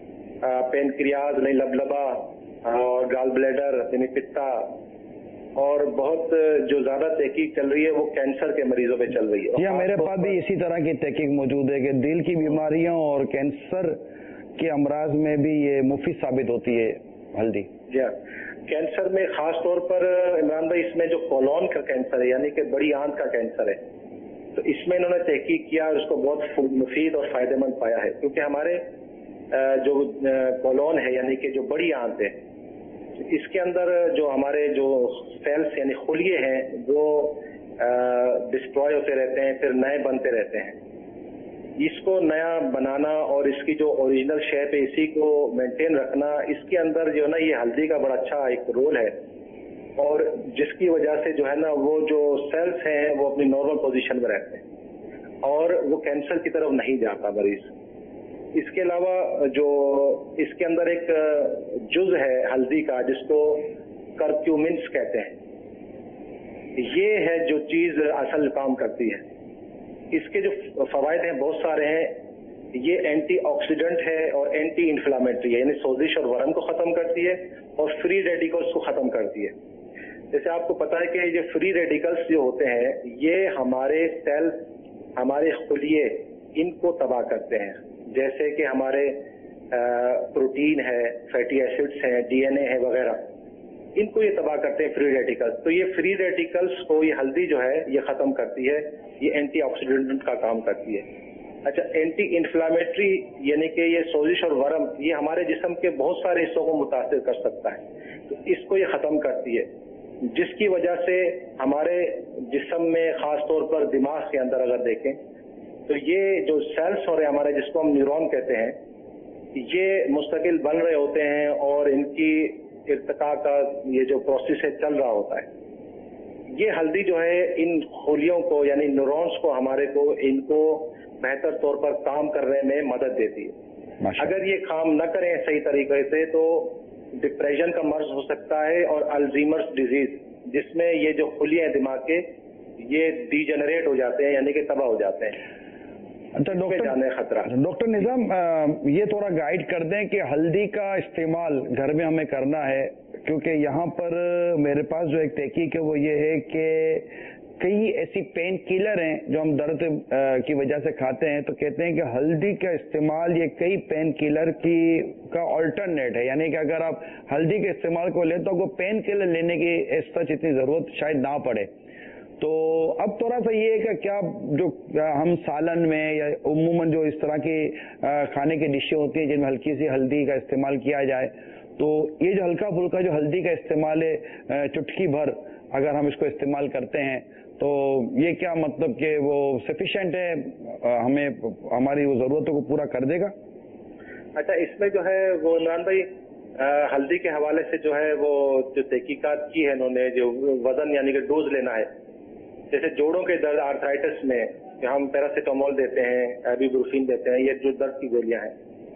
پینکریاز یعنی لبلبا اور گال بلیڈر یعنی پتا، اور بہت جو زیادہ تحقیق چل رہی ہے وہ کینسر کے مریضوں پہ چل رہی ہے. جی میرے پاس بھی اسی طرح کی تحقیق موجود ہے کہ دل کی بیماریوں اور کینسر کے امراض میں بھی یہ مفید ثابت ہوتی ہے ہلدی. جی ہاں، کینسر میں خاص طور پر عمران بھائی اس میں جو کولون کا کینسر ہے یعنی کہ بڑی آنت کا کینسر ہے، تو اس میں انہوں نے تحقیق کیا اور اس کو بہت مفید اور فائدہ مند پایا ہے. کیونکہ ہمارے جو کولون ہے یعنی کہ جو بڑی آنت ہے اس کے اندر جو ہمارے جو سیلس یعنی خلیے ہیں وہ ڈسٹروائے ہوتے رہتے ہیں، پھر نئے بنتے رہتے ہیں. اس کو نیا بنانا اور اس کی جو اوریجنل شیپ ہے اسی کو مینٹین رکھنا، اس کے اندر جو ہے نا یہ ہلدی کا بڑا اچھا ایک رول ہے، اور جس کی وجہ سے جو ہے نا وہ جو سیلس ہیں وہ اپنی نارمل پوزیشن میں رہتے ہیں اور وہ کینسر کی طرف نہیں جاتا مریض. اس کے علاوہ جو اس کے اندر ایک جز ہے ہلدی کا جس کو کرکیومنس کہتے ہیں، یہ ہے جو چیز اصل کام کرتی ہے. اس کے جو فوائد ہیں بہت سارے ہیں. یہ اینٹی آکسیڈنٹ ہے اور اینٹی انفلامٹری ہے، یعنی سوزش اور ورم کو ختم کرتی ہے اور فری ریڈیکلس کو ختم کرتی ہے. جیسے آپ کو پتا ہے کہ یہ فری ریڈیکلس جو ہوتے ہیں یہ ہمارے سیل ہمارے خلیے ان کو تباہ کرتے ہیں، جیسے کہ ہمارے پروٹین ہے، فیٹی ایسڈز ہیں، ڈی این اے ہے وغیرہ، ان کو یہ تباہ کرتے ہیں فری ریڈیکلز. تو یہ فری ریڈیکلز کو یہ ہلدی جو ہے یہ ختم کرتی ہے، یہ اینٹی آکسیڈنٹ کا کام کرتی ہے. اچھا، اینٹی انفلامیٹری یعنی کہ یہ سوزش اور ورم یہ ہمارے جسم کے بہت سارے حصوں کو متاثر کر سکتا ہے، تو اس کو یہ ختم کرتی ہے، جس کی وجہ سے ہمارے جسم میں خاص طور پر دماغ کے اندر اگر دیکھیں تو یہ جو سیلس ہو رہے ہیں ہمارے، جس کو ہم نیورون کہتے ہیں، یہ مستقل بن رہے ہوتے ہیں اور ان کی ارتقاء کا یہ جو پروسیس ہے چل رہا ہوتا ہے. یہ ہلدی جو ہے ان خلیوں کو یعنی نیورونز کو ہمارے کو ان کو بہتر طور پر کام کرنے میں مدد دیتی ہے. اگر یہ کام نہ کریں صحیح طریقے سے تو ڈپریشن کا مرض ہو سکتا ہے اور الزیمرس ڈیزیز، جس میں یہ جو خلیے ہیں دماغ کے یہ ڈی جنریٹ ہو جاتے ہیں یعنی کہ تباہ ہو جاتے ہیں. اچھا ڈاکٹر ڈاکٹر نظام یہ تھوڑا گائیڈ کر دیں کہ ہلدی کا استعمال گھر میں ہمیں کرنا ہے، کیونکہ یہاں پر میرے پاس جو ایک تحقیق ہے وہ یہ ہے کہ کئی ایسی پین کلر ہیں جو ہم درد کی وجہ سے کھاتے ہیں، تو کہتے ہیں کہ ہلدی کا استعمال یہ کئی پین کلر کی کا آلٹرنیٹ ہے، یعنی کہ اگر آپ ہلدی کے استعمال کو لیں تو آپ کو پین کلر لینے کی اس سچ اتنی ضرورت شاید نہ پڑے. تو اب تھوڑا سا یہ ہے کہ کیا جو ہم سالن میں یا عموماً جو اس طرح کی کھانے کی ڈشیں ہوتی ہیں جن میں ہلکی سی ہلدی کا استعمال کیا جائے، تو یہ جو ہلکا پھلکا جو ہلدی کا استعمال ہے چٹکی بھر اگر ہم اس کو استعمال کرتے ہیں تو یہ کیا مطلب کہ وہ سفیشینٹ ہے، ہمیں ہماری وہ ضرورتوں کو پورا کر دے گا؟ اچھا، اس میں جو ہے وہ عمران بھائی ہلدی کے حوالے سے جو ہے وہ جو تحقیقات کی ہے انہوں نے، جو وزن یعنی کہ ڈوز لینا ہے، جیسے جوڑوں کے درد آرتھرائٹس میں ہم پیراسیٹامول دیتے ہیں، ایبیبروفین دیتے ہیں، یہ جو درد کی گولیاں ہیں،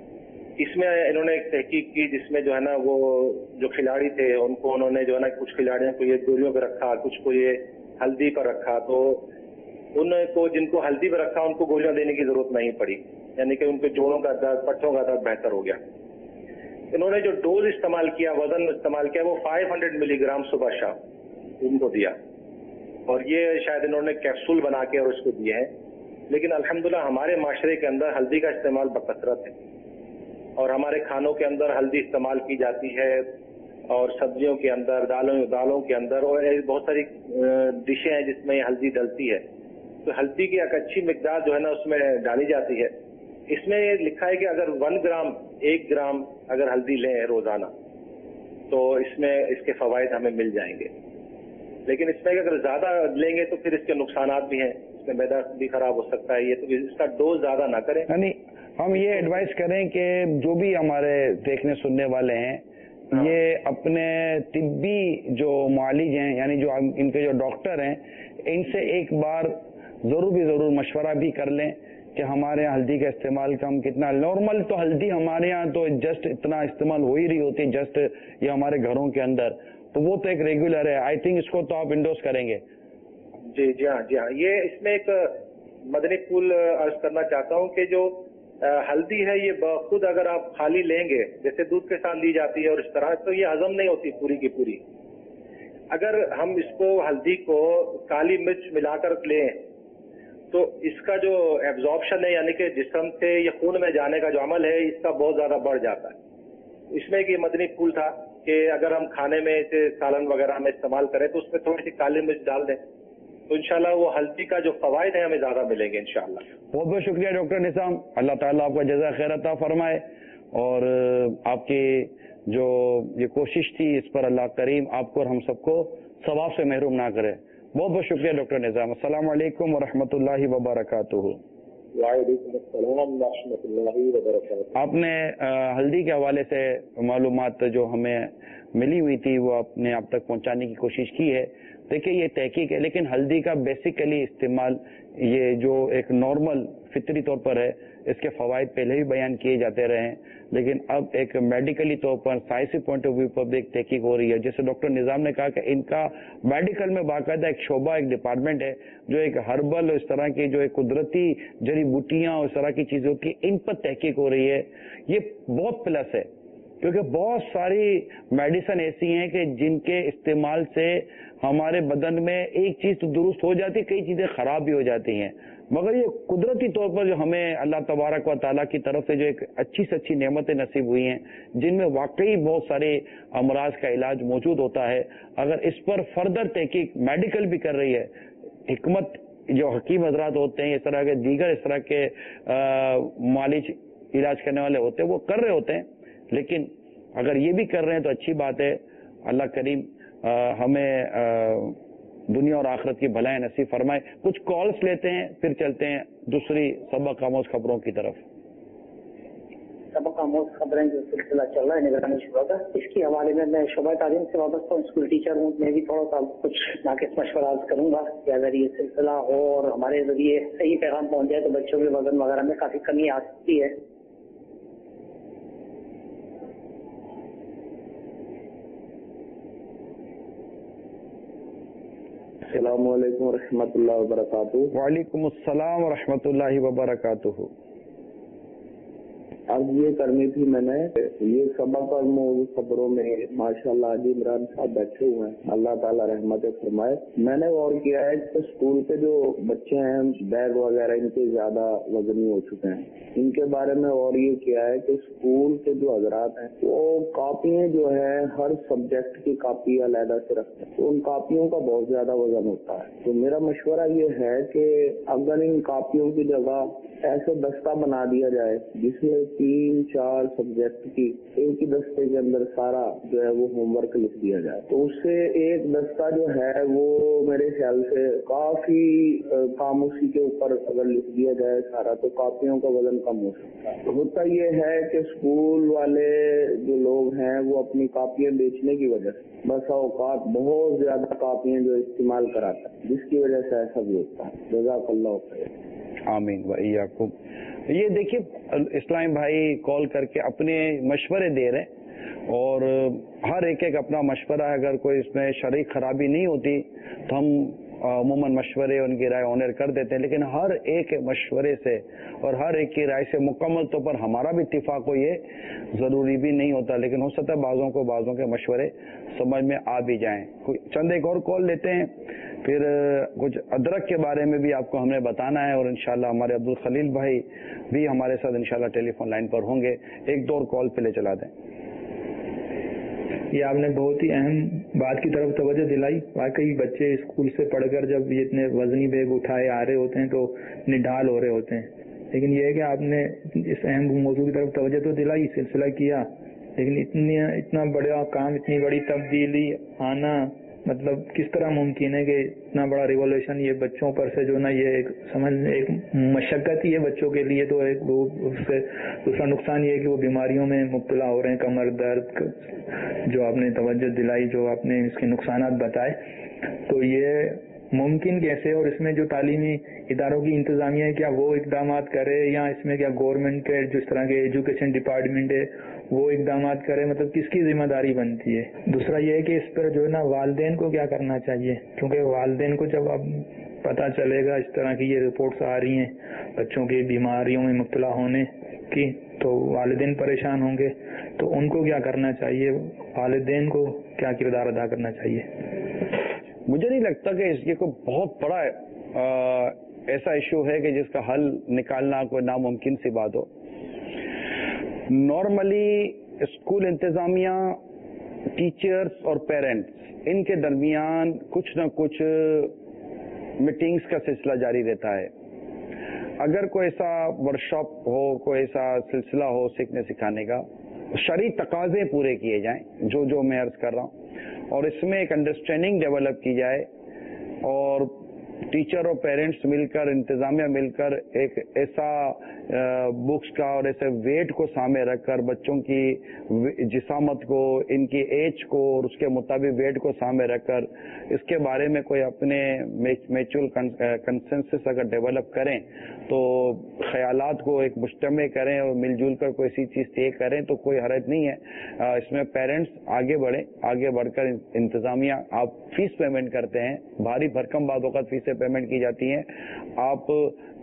اس میں انہوں نے ایک تحقیق کی جس میں جو ہے نا وہ جو کھلاڑی تھے ان کو انہوں نے جو ہے نا کچھ کھلاڑیوں کو یہ گولیوں پہ رکھا، کچھ کو یہ ہلدی پر رکھا، تو ان کو جن کو ہلدی پہ رکھا ان کو گولیاں دینے کی ضرورت نہیں پڑی، یعنی کہ ان کے جوڑوں کا درد، پٹھوں کا درد بہتر ہو گیا. انہوں نے جو ڈوز استعمال کیا، وزن استعمال کیا، وہ پانچ سو ملی گرام صبح شام ان کو دیا، اور یہ شاید انہوں نے کیپسول بنا کے اور اس کو دیے ہیں. لیکن الحمدللہ ہمارے معاشرے کے اندر ہلدی کا استعمال بکثرت ہے اور ہمارے کھانوں کے اندر ہلدی استعمال کی جاتی ہے اور سبزیوں کے اندر، دالوں دالوں کے اندر، اور بہت ساری ڈشیں ہیں جس میں ہلدی ڈلتی ہے. تو ہلدی کی ایک اچھی مقدار جو ہے نا اس میں ڈالی جاتی ہے. اس میں یہ لکھا ہے کہ اگر ون گرام ایک گرام اگر ہلدی لیں روزانہ تو اس میں اس کے فوائد ہمیں مل جائیں گے. لیکن اس میں اگر زیادہ لیں گے تو پھر اس کے نقصانات بھی ہیں، اس میں معدہ بھی خراب ہو سکتا ہے. یہ تو اس کا ڈوز زیادہ نہ کریں. یعنی ہم یہ ایڈوائز کریں کہ جو بھی ہمارے دیکھنے سننے والے ہیں یہ اپنے طبی جو معالج ہیں یعنی جو ان کے جو ڈاکٹر ہیں ان سے ایک بار ضرور بھی ضرور مشورہ بھی کر لیں کہ ہمارے یہاں ہلدی کا استعمال کم کتنا. نارمل تو ہلدی ہمارے یہاں تو جسٹ اتنا استعمال ہو ہی رہی ہوتی ہے جسٹ یہ ہمارے گھروں کے اندر، تو وہ تو ایک ریگولر ہے. آئی تھنک اس کو تو آپ انڈوز کریں گے. جی جی ہاں جی ہاں یہ اس میں ایک مدنی پھول عرض کرنا چاہتا ہوں کہ جو ہلدی ہے یہ بخود اگر آپ خالی لیں گے جیسے دودھ کے ساتھ لی جاتی ہے اور اس طرح، تو یہ ہضم نہیں ہوتی پوری کی پوری. اگر ہم اس کو ہلدی کو کالی مرچ ملا کر لیں تو اس کا جو ایبزارپشن ہے یعنی کہ جسم سے یہ خون میں جانے کا جو عمل ہے اس کا بہت زیادہ بڑھ جاتا ہے. اس میں ایک یہ مدنی پھول تھا کہ اگر ہم کھانے میں اسے سالن وغیرہ میں استعمال کریں تو اس میں تھوڑی سی کالی مرچ ڈال دیں تو انشاءاللہ وہ ہلدی کا جو فوائد ہیں ہمیں زیادہ ملیں گے انشاءاللہ. بہت بہت شکریہ ڈاکٹر نظام، اللہ تعالیٰ آپ کا جزا خیر عطا فرمائے، اور آپ کی جو یہ کوشش تھی اس پر اللہ کریم آپ کو اور ہم سب کو ثواب سے محروم نہ کرے. بہت بہت شکریہ ڈاکٹر نظام. السلام علیکم ورحمۃ اللہ وبرکاتہ. وعلیکم السلام ورحمۃ اللہ وبرکاتہ. آپ نے ہلدی کے حوالے سے معلومات جو ہمیں ملی ہوئی تھی وہ آپ نے آپ تک پہنچانے کی کوشش کی ہے. دیکھیے یہ تحقیق ہے لیکن ہلدی کا بیسیکلی استعمال یہ جو ایک نارمل فطری طور پر ہے اس کے فوائد پہلے بھی بیان کیے جاتے رہے ہیں، لیکن اب ایک میڈیکلی طور پر سائنسی پوائنٹ آف ویو پر بھی ایک تحقیق ہو رہی ہے. جیسے ڈاکٹر نظام نے کہا کہ ان کا میڈیکل میں باقاعدہ ایک شعبہ ایک ڈپارٹمنٹ ہے جو ایک ہربل اور اس طرح کی جو ایک قدرتی جڑی بوٹیاں اور اس طرح کی چیزوں کی ان پر تحقیق ہو رہی ہے. یہ بہت پلس ہے کیونکہ بہت ساری میڈیسن ایسی ہیں کہ جن کے استعمال سے ہمارے بدن میں ایک چیز تو درست ہو جاتی ہے، کئی چیزیں خراب بھی ہو جاتی ہیں، مگر یہ قدرتی طور پر جو ہمیں اللہ تبارک و تعالیٰ کی طرف سے جو ایک اچھی سے اچھی نعمتیں نصیب ہوئی ہیں، جن میں واقعی بہت سارے امراض کا علاج موجود ہوتا ہے، اگر اس پر فردر تحقیق میڈیکل بھی کر رہی ہے، حکمت جو حکیم حضرات ہوتے ہیں، اس طرح کے دیگر اس طرح کے معالج علاج کرنے والے ہوتے ہیں، وہ کر رہے ہوتے ہیں، لیکن اگر یہ بھی کر رہے ہیں تو اچھی بات ہے۔ اللہ کریم ہمیں دنیا اور آخرت کی بھلائیں نصیب فرمائے۔ کچھ کالز لیتے ہیں پھر چلتے ہیں دوسری سبق آموز خبروں کی طرف۔ سبق آموز خبریں جو سلسلہ چل رہا ہے نگرانی شعبہ کا، اس کے حوالے میں میں شعبہ تعلیم سے وابستہ ہوں، اسکول ٹیچر ہوں، میں بھی تھوڑا سا کچھ ناقص مشورہ کروں گا کہ اگر یہ سلسلہ ہو اور ہمارے ذریعے صحیح پیغام پہنچ جائے تو بچوں کے وزن وغیرہ میں کافی کمی آ سکتی ہے۔ السلام علیکم ورحمۃ اللہ وبرکاتہ۔ وعلیکم السلام ورحمۃ اللہ وبرکاتہ۔ عرض یہ کرنی تھی میں نے، یہ سبق اور موضوع خبروں میں ماشاء اللہ حاجی عمران صاحب بیٹھے ہوئے ہیں، اللہ تعالیٰ رحمت فرمائے۔ میں نے غور کیا ہے کہ اسکول کے جو بچے ہیں بیگ وغیرہ ان کے زیادہ وزنی ہو چکے ہیں، ان کے بارے میں اور یہ کیا ہے کہ اسکول کے جو حضرات ہیں وہ کاپیاں جو ہے ہر سبجیکٹ کی کاپی علیحدہ سے رکھتے ہیں، تو ان کاپیوں کا بہت زیادہ وزن ہوتا ہے۔ تو میرا مشورہ یہ ہے کہ اگر ان کاپیوں کی جگہ ایسے دستہ بنا دیا جائے جس میں تین چار سبجیکٹ کی ایک ہی دستے کے اندر سارا جو ہے وہ ہوم ورک لکھ دیا جائے، تو اس سے ایک دستہ جو ہے وہ میرے خیال سے کافی کام اسی کے اوپر اگر لکھ دیا جائے سارا تو کاپیوں کا وزن کم ہو سکتا ہے۔ ہوتا یہ ہے کہ اسکول والے جو لوگ ہیں وہ اپنی کاپیاں بیچنے کی وجہ سے بس اوقات بہت زیادہ کاپیاں جو استعمال کراتا ہے، جس کی وجہ سے ایسا بھی ہوتا ہے۔ جزاک اللہ خیر۔ آمین و ایاکم۔ یہ دیکھیے اسلام بھائی کال کر کے اپنے مشورے دے رہے ہیں، اور ہر ایک ایک اپنا مشورہ ہے، اگر کوئی اس میں شرعی خرابی نہیں ہوتی تو ہم عموماً مشورے ان کی رائے آنر کر دیتے ہیں، لیکن ہر ایک مشورے سے اور ہر ایک کی رائے سے مکمل طور پر ہمارا بھی اتفاق ہو یہ ضروری بھی نہیں ہوتا، لیکن ہو سکتا ہے بعضوں کو بعضوں کے مشورے سمجھ میں آ بھی جائیں۔ چند ایک اور کال لیتے ہیں، پھر کچھ ادرک کے بارے میں بھی آپ کو ہم نے بتانا ہے، اور انشاءاللہ ہمارے عبدالخلیل بھائی بھی ہمارے ساتھ انشاءاللہ ٹیلی فون لائن پر ہوں گے۔ ایک دو اور کال پہ لے چلا دیں۔ یہ آپ نے بہت ہی اہم بات کی طرف توجہ دلائی۔ واقعی بچے اسکول سے پڑھ کر جب یہ اتنے وزنی بیگ اٹھائے آ رہے ہوتے ہیں تو نڈھال ہو رہے ہوتے ہیں، لیکن یہ ہے کہ آپ نے اس اہم موضوع کی طرف توجہ تو دلائی، سلسلہ کیا، لیکن اتنی اتنا بڑا کام، اتنی بڑی تبدیلی آنا مطلب کس طرح ممکن ہے کہ اتنا بڑا ریولیوشن یہ بچوں پر سے جو نا یہ ایک سمجھ ایک مشقت ہی ہے بچوں کے لیے، تو ایک وہ اس سے دوسرا نقصان یہ ہے کہ وہ بیماریوں میں مبتلا ہو رہے ہیں، کمر درد جو آپ نے توجہ دلائی، جو آپ نے اس کے نقصانات بتائے، تو یہ ممکن کیسے، اور اس میں جو تعلیمی اداروں کی انتظامیہ ہے کیا وہ اقدامات کرے، یا اس میں کیا گورنمنٹ کے جس طرح کے ایجوکیشن ڈپارٹمنٹ ہے وہ اقدامات کرے، مطلب کس کی ذمہ داری بنتی ہے؟ دوسرا یہ ہے کہ اس پر جو ہے نا والدین کو کیا کرنا چاہیے، کیونکہ والدین کو جب اب پتہ چلے گا اس طرح کی یہ رپورٹس آ رہی ہیں بچوں کی بیماریوں میں مبتلا ہونے کی، تو والدین پریشان ہوں گے، تو ان کو کیا کرنا چاہیے، والدین کو کیا کردار ادا کرنا چاہیے؟ مجھے نہیں لگتا کہ اس کے کوئی بہت بڑا ایسا ایشو ہے کہ جس کا حل نکالنا کوئی ناممکن سی بات ہو۔ نارملی اسکول انتظامیہ، ٹیچرز اور پیرنٹس ان کے درمیان کچھ نہ کچھ میٹنگز کا سلسلہ جاری رہتا ہے۔ اگر کوئی ایسا ورکشاپ ہو، کوئی ایسا سلسلہ ہو سیکھنے سکھانے کا، شرعی تقاضے پورے کیے جائیں جو جو میں عرض کر رہا ہوں، اور اس میں ایک انڈرسٹینڈنگ ڈیولپ کی جائے، اور ٹیچر اور پیرنٹس مل کر، انتظامیہ مل کر ایک ایسا بکس کا اور ایسے ویٹ کو سامنے رکھ کر بچوں کی جسامت کو، ان کی ایج کو اور اس کے مطابق ویٹ کو سامنے رکھ کر اس کے بارے میں کوئی اپنے میچول کنسنسس اگر ڈیولپ کریں تو خیالات کو ایک مجتمع کریں اور مل جل کر کوئی ایسی چیز طے کریں تو کوئی حرج نہیں ہے۔ اس میں پیرنٹس آگے بڑھیں، آگے بڑھ کر انتظامیہ، آپ فیس پیمنٹ کرتے ہیں، بھاری بھرکم بعض اوقات فیسیں پیمنٹ کی جاتی ہیں، آپ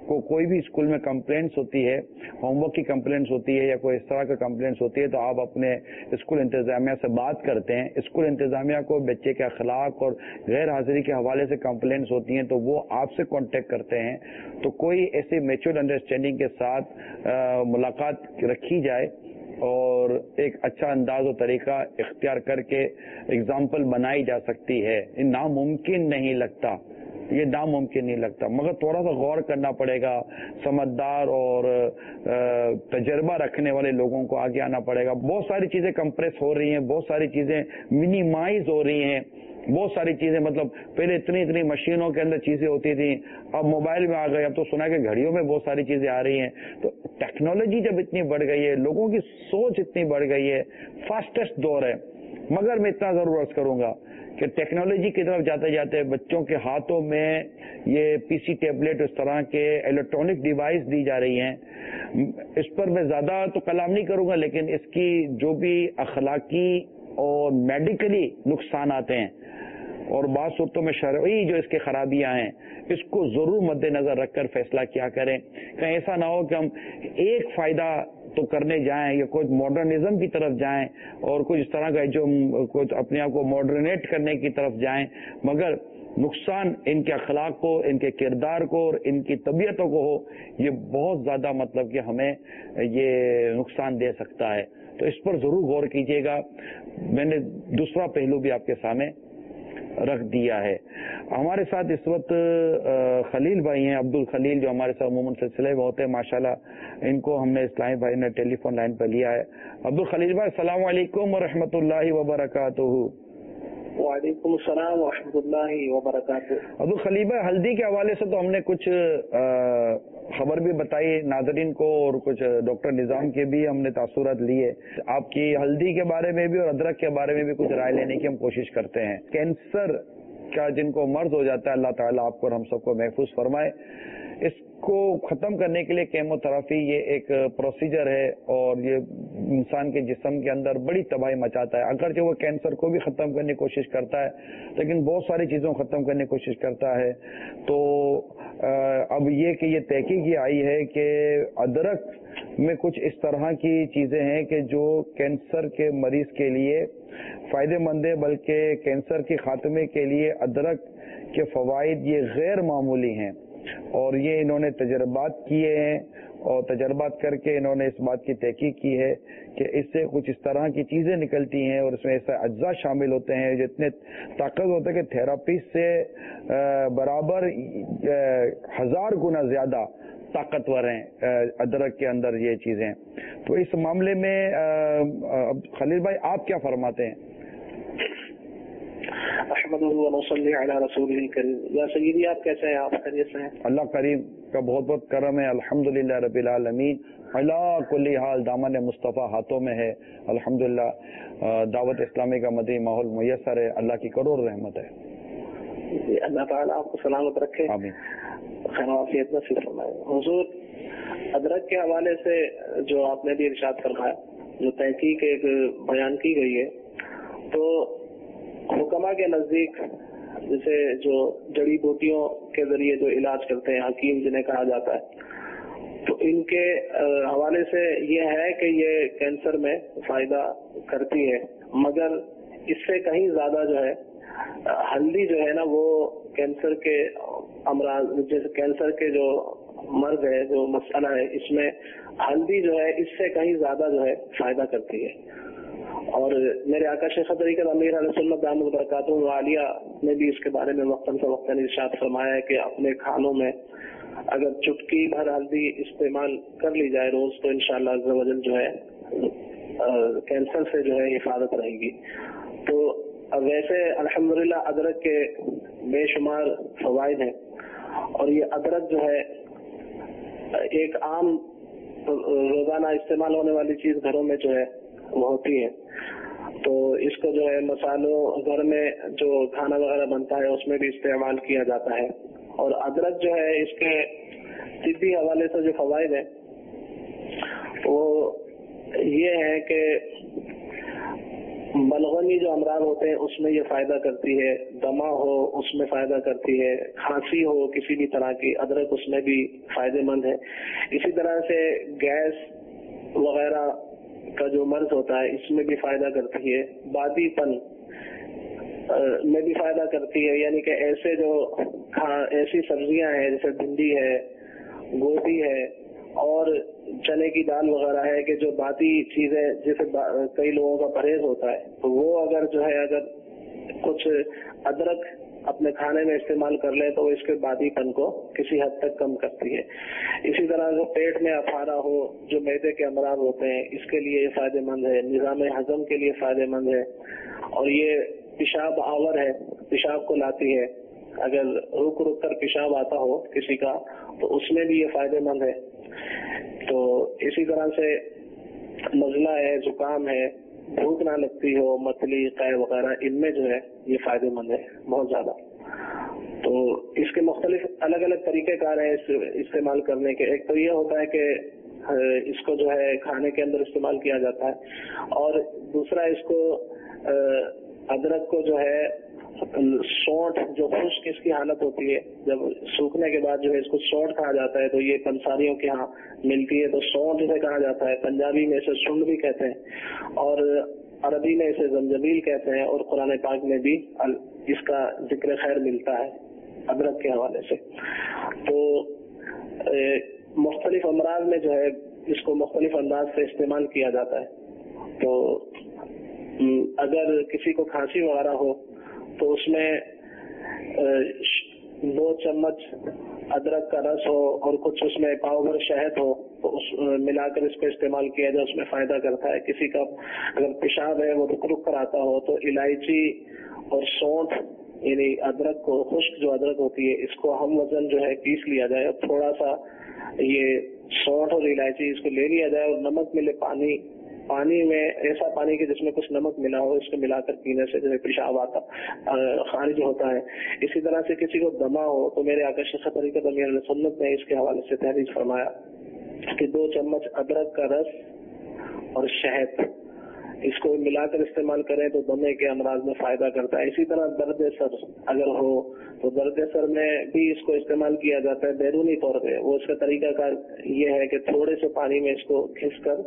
को कोई भी स्कूल में कंप्लेंट्स होती है, होमवर्क की कंप्लेंट्स होती है या कोई इस तरह का कंप्लेंट्स होती है, तो आप अपने स्कूल इंतजामिया से बात करते हैं। स्कूल इंतजामिया को बच्चे के अखलाक और गैर हाजिरी के हवाले से कंप्लेंट्स होती हैं तो वो आपसे कांटेक्ट करते हैं। तो कोई ऐसी मैच्योर अंडरस्टैंडिंग के साथ आ, मुलाकात रखी जाए और एक अच्छा अंदाज और तरीका इख्तियार करके एग्जाम्पल बनाई जा सकती है। ये नामुमकिन नहीं लगता, ये नामुमकिन नहीं लगता, मगर थोड़ा सा गौर करना पड़ेगा। समझदार और तजर्बा रखने वाले लोगों को आगे आना पड़ेगा। बहुत सारी चीजें कंप्रेस हो रही हैं, बहुत सारी चीजें मिनिमाइज हो रही हैं, बहुत सारी चीजें, मतलब पहले इतनी इतनी मशीनों के अंदर चीजें होती थी, अब मोबाइल में आ गए, अब तो सुना कि घड़ियों में बहुत सारी चीजें आ रही हैं। तो टेक्नोलॉजी जब इतनी बढ़ गई है, लोगों की सोच इतनी बढ़ गई है, फास्टेस्ट दौर है। मगर मैं इतना जरूर अर्ज करूंगा कि टेक्नोलॉजी की तरफ जाते जाते बच्चों के हाथों में ये पीसी, टैबलेट, इस तरह के इलेक्ट्रॉनिक डिवाइस दी जा रही हैं। इस पर मैं ज्यादा तो कलाम नहीं करूंगा, लेकिन इसकी जो भी अखलाकी और मेडिकली नुकसान आते हैं और बात सूरतों में शरई जो इसके खराबियां हैं, इसको जरूर मद्देनजर रखकर फैसला किया करें। कहीं ऐसा ना हो कि हम एक फायदा तो करने जाएं या कुछ मॉडर्निज्म की तरफ जाएं और कुछ इस तरह का जो कुछ अपने आप को मॉडर्नेट करने की तरफ जाएं, मगर नुकसान इनके अखलाक को, इनके किरदार को और इनकी तबीयतों को हो, ये बहुत ज्यादा मतलब कि हमें ये नुकसान दे सकता है। तो इस पर जरूर गौर कीजिएगा। मैंने दूसरा पहलू भी आपके सामने रख दिया है। हमारे साथ इस वक्त खलील भाई हैं, अब्दुल खलील, जो हमारे साथ अमूमन सिलसिले में होते हैं। माशाल्लाह इनको हमने इस्लामी भाई ने टेलीफोन लाइन पर लिया है। अब्दुल खलील भाई, अस्सलाम वालेकुम व रहमतुल्लाहि व बरकातुहू। वालेकुम अस्सलाम व रहमतुल्लाहि व बरकातुहू। अब्दुल खलील भाई, हल्दी के हवाले से तो हमने कुछ खबर भी बताई नाजरीन को और कुछ डॉक्टर निजाम के भी हमने तासुरात लिए। आपकी हल्दी के बारे में भी और अदरक के बारे में भी कुछ राय लेने की हम कोशिश करते हैं। कैंसर का जिनको मर्ज हो जाता है, अल्लाह ताला आपको और हम सबको महफूज फरमाए। इसको खत्म करने के लिए केमोथेरेपी ये एक प्रोसीजर है और ये इंसान के जिस्म के अंदर बड़ी तबाही मचाता है। अगर जो वो कैंसर को भी खत्म करने की कोशिश करता है, लेकिन बहुत सारी चीजों को खत्म करने की कोशिश करता है। तो अब ये कि ये तहकीक आई है कि अदरक में कुछ इस तरह की चीजें हैं कि जो कैंसर के मरीज के लिए फायदेमंद है, बल्कि कैंसर के खात्मे के लिए अदरक के फवाइद ये गैर मामूली हैं। और ये इन्होंने तजर्बात किए हैं और तजर्बात करके इन्होंने इस बात की तहकीक की है कि इससे कुछ इस तरह की चीजें निकलती हैं और इसमें ऐसे अज्जा शामिल होते हैं जितने ताकत होते हैं कि थेरापी से बराबर हजार गुना ज्यादा ताकतवर हैं अदरक के अंदर ये चीजें। तो इस मामले में खलील भाई आप क्या फरमाते हैं? या सय्यदी, आप कैसे हैं? आप खैरियत से हैं? अल्लाह करीम का बहुत बहुत करम है, अल्हम्दुलिल्लाह रब्बिल आलमीन। अला कुल्ली हाल दामन मुस्तफ़ा हाथों में है, अल्हम्दुलिल्लाह। दावत इस्लामी का मदनी माहौल मुयस्सर है, अल्लाह की करोड़ रहमत है। अल्लाह ताला आपको सलामत रखे, आमीन, खैर आफियत नसीब फरमाए। हुजूर, अदरक के हवाले से जो आपने भी इरशाद फरमाया, जो तहकीक एक बयान की गई है, तो हुक्मा के नजदीक जैसे जो जड़ी बूटियों के जरिए जो इलाज करते हैं, हकीम जिन्हें कहा जाता है, तो इनके हवाले से ये है कि ये कैंसर में फायदा करती है, मगर इससे कहीं ज्यादा जो है हल्दी जो है ना, वो कैंसर के अमराज, जैसे कैंसर के जो मर्ज है, जो मसला है, इसमें हल्दी जो है इससे कहीं ज्यादा जो है फायदा करती है। और मेरे आका शेख तरीक़त अमीर अहले सुन्नत दामद बरकातुहू आलिया ने भी इसके बारे में वक्तन फवक्तन इरशाद फरमाया है कि अपने खानों में अगर चुटकी भर हल्दी इस्तेमाल कर ली जाए रोज, तो इंशाअल्लाह अज़्ज़ा वजल जो है आ, कैंसर से जो है हिफाजत रहेगी। तो वैसे अल्हम्दुलिल्लाह अदरक के बेशुमार फवाइद हैं और ये अदरक जो है एक आम रोजाना इस्तेमाल होने वाली चीज घरों में जो है वो होती है। तो इसको जो है मसालों, घर में जो खाना वगैरह बनता है उसमें भी इस्तेमाल किया जाता है। और अदरक जो है इसके तिब्बी हवाले से जो फवाइद है वो ये है कि बलगमी जो अमराज होते हैं उसमें ये फायदा करती है, दमा हो उसमें फायदा करती है, खांसी हो किसी भी तरह की अदरक उसमें भी फायदेमंद है। इसी तरह से गैस वगैरह का जो मर्ज होता है इसमें भी फायदा करती है, बादीपन में भी फायदा करती है। यानी कि ऐसे जो ऐसी सब्जियां हैं जैसे भिंडी है, गोभी है और चने की दाल वगैरह है कि जो बाकी चीजें जैसे कई लोगों का परहेज होता है तो वो अगर जो है अगर कुछ अदरक अपने खाने में इस्तेमाल कर ले तो इसके बादीपन को किसी हद तक कम करती है। इसी तरह से पेट में अफारा हो, जो मैदे के अमराज होते हैं इसके लिए फायदेमंद है, निज़ाम हजम के लिए फायदेमंद है। और ये पेशाब आवर है, पेशाब को लाती है, अगर रुक रुक कर पेशाब आता हो किसी का तो उसमें भी ये फायदेमंद है। तो इसी तरह से नज़ला है, जुकाम है, भूख ना लगती हो, मतली कै वगैरह इनमें जो है ये फायदेमंद है बहुत ज्यादा। तो इसके मुख्तलिफ अलग अलग तरीक़ेकार हैं इस, इस्तेमाल करने के। एक तो ये होता है कि इसको जो है खाने के अंदर इस्तेमाल किया जाता है, और दूसरा इसको अदरक को जो है सौंठ, जो खुश्क इसकी हालत होती है, जब सूखने के बाद जो है इसको सौंठ कहा जाता है, तो ये पंसारियों के यहाँ मिलती है तो सौंठ इसे कहा जाता है। पंजाबी में इसे सुंड भी कहते हैं और अरबी में इसे जंजबील कहते हैं, और कुरान पाक में भी इसका जिक्र खैर मिलता है अदरक के हवाले से। तो मुख्तलिफ अमराज में जो है इसको मुख्तलिफ अंदाज से इस्तेमाल किया जाता है। तो अगर किसी को खांसी वगैरह हो तो उसमें दो चम्मच अदरक का रस हो और कुछ उसमें पाव भर शहद हो तो उस मिलाकर इसको इस्तेमाल किया जाए, उसमें फायदा करता है। किसी का अगर पेशाब है वो रुक रुक कर आता हो तो इलायची और सौंठ यानी अदरक को, खुश्क जो अदरक होती है इसको हम वजन जो है पीस लिया जाए, और थोड़ा सा ये सौंठ और इलायची इसको ले लिया जाए और नमक मिले पानी पानी में ऐसा पानी के जिसमें कुछ नमक मिला हो, इसको मिलाकर पीने से जो है पेशाब आता खारिज होता है। इसी तरह से किसी को दमा हो तो मेरे आका शेख तरीक़त अमीर सुन्नत ने इसके हवाले से तहरीर फरमाया कि दो चम्मच अदरक का रस और शहद इसको मिलाकर इस्तेमाल करें तो दमे के अमराज में फायदा करता है। इसी तरह दर्द सर अगर हो तो दर्द सर में भी इसको इस्तेमाल किया जाता है बैरूनी तौर पे। वो इसका तरीकाकार ये है कि थोड़े से पानी में इसको घिस कर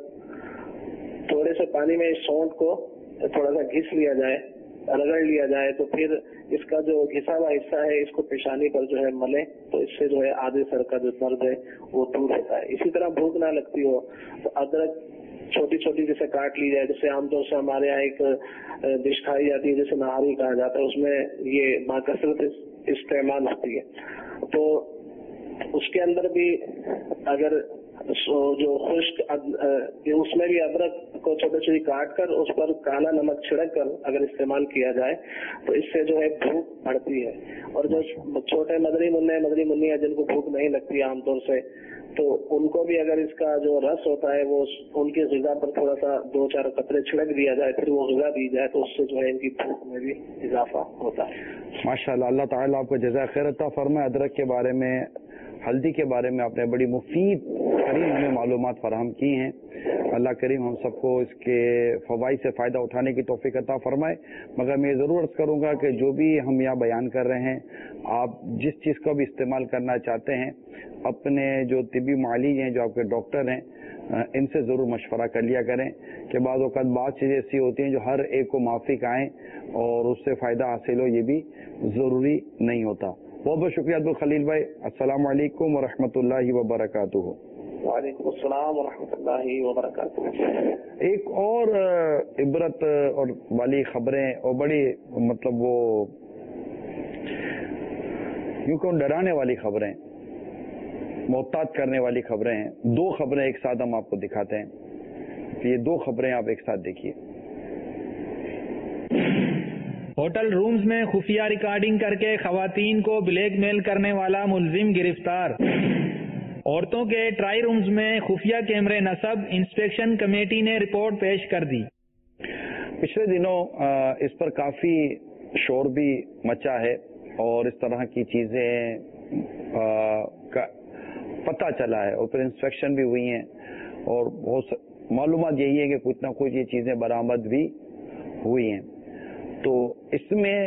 थोड़े से पानी में सौंठ को थोड़ा सा घिस लिया जाए, रगड़ लिया जाए, तो फिर इसका जो घिसा हुआ हिस्सा है इसको पेशानी पर जो है मले तो इससे जो है आधे सर का जो दर्द है वो दूर होता है। इसी तरह भूख ना लगती हो तो अदरक छोटी छोटी जैसे काट ली जाए, जैसे आमतौर से हमारे यहाँ एक डिश खाई जाती है जैसे नहारी कहा जाता है, उसमें ये माकसरत इस्तेमाल होती है। तो उसके अंदर भी अगर जो खुश्क उसमें भी अदरक को छोटे छोटे काट कर उस पर काला नमक छिड़क कर अगर इस्तेमाल किया जाए तो इससे जो है भूख बढ़ती है। और जो छोटे मदरी मुन्ने मदरी मुन्नियाँ जिनको भूख नहीं लगती आमतौर से, तो उनको भी अगर इसका जो रस होता है वो उनकी ग़िज़ा पर थोड़ा सा दो चार कतरे छिड़क दिया जाए, फिर वो ग़िज़ा दी जाए तो उससे जो है इनकी भूख में भी इजाफा होता है। माशाअल्लाह, अल्लाह ताला आपको जज़ा खैर अता फरमाए। अदरक के बारे में, हल्दी के बारे में आपने बड़ी मुफीद करीम हमें मालूमात फराहम की हैं। अल्लाह करीम हम सबको इसके फ़वाइद से फ़ायदा उठाने की तौफ़ीक़ अता फरमाए। मगर मैं ज़रूर अर्ज़ करूँगा कि जो भी हम यहाँ बयान कर रहे हैं, आप जिस चीज़ का भी इस्तेमाल करना चाहते हैं अपने जो तिबी मालिज हैं, जो आपके डॉक्टर हैं, इनसे ज़रूर मशवरा कर लिया करें कि बाद वक़्त बात चीज़ें ऐसी होती हैं जो हर एक को माफ़िक आएँ और उससे फ़ायदा हासिल हो, ये भी ज़रूरी नहीं होता। बहुत बहुत शुक्रिया अब्दुल खलील भाई। अस्सलाम वालेकुम व रहमतुल्लाहि व बरकातुहू। वालेकुम अस्सलाम व रहमतुल्लाहि व बरकातुहू। एक और इबरत और वाली खबरें और बड़ी मतलब वो यूं कहूं डराने वाली खबरें, मोहतात करने वाली खबरें हैं। दो खबरें एक साथ हम आपको दिखाते हैं। ये दो खबरें आप एक साथ देखिए। होटल रूम्स में खुफिया रिकॉर्डिंग करके खवातीन को ब्लैकमेल करने वाला मुलजिम गिरफ्तार। औरतों के ट्राई रूम्स में खुफिया कैमरे नस्ब, इंस्पेक्शन कमेटी ने रिपोर्ट पेश कर दी। पिछले दिनों इस पर काफी शोर भी मचा है और इस तरह की चीजें का पता चला है और फिर इंस्पेक्शन भी हुई हैं और बहुत मालूमात यही है कि कुछ ना कुछ ये चीजें बरामद भी ہوئی ہیں. تو اس میں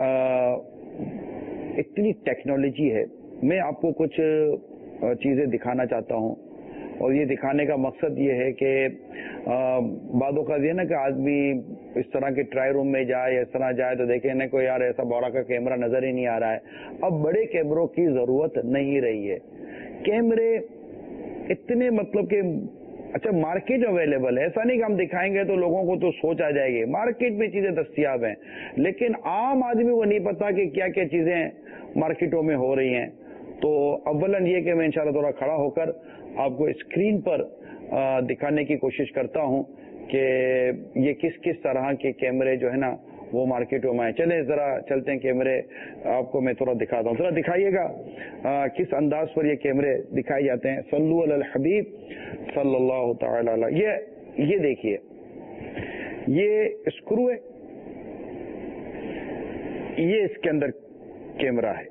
اتنی ٹیکنالوجی ہے. میں آپ کو کچھ چیزیں دکھانا چاہتا ہوں, اور یہ دکھانے کا مقصد یہ ہے کہ بعد اوقات یہ نا کہ آدمی اس طرح کے ٹرائی روم میں جائے یا اس طرح جائے تو دیکھے نا کوئی یار ایسا بڑا کا کیمرہ نظر ہی نہیں آ رہا ہے. اب بڑے کیمروں کی ضرورت نہیں رہی ہے. کیمرے اتنے مطلب کہ اچھا مارکیٹ اویلیبل ہے, ایسا نہیں کہ ہم دکھائیں گے تو لوگوں کو تو سوچ آ جائے گی. مارکیٹ میں چیزیں دستیاب ہیں, لیکن عام آدمی کو نہیں پتا کہ کیا کیا چیزیں مارکیٹوں میں ہو رہی ہیں. تو اولاً یہ کہ میں انشاءاللہ تھوڑا کھڑا ہو کر آپ کو اسکرین پر دکھانے کی کوشش کرتا ہوں کہ یہ کس کس طرح کے کیمرے جو ہے نا وہ مارکیٹوں میں ہیں. چلیں ذرا چلتے ہیں, کیمرے آپ کو میں تھوڑا دکھاتا ہوں. ذرا دکھائیے گا کس انداز پر یہ کیمرے دکھائے جاتے ہیں. صلو علی الحبیب صلی اللہ تعالی علیہ. یہ یہ دیکھیے, یہ اسکرو ہے, یہ اس کے اندر کیمرہ ہے,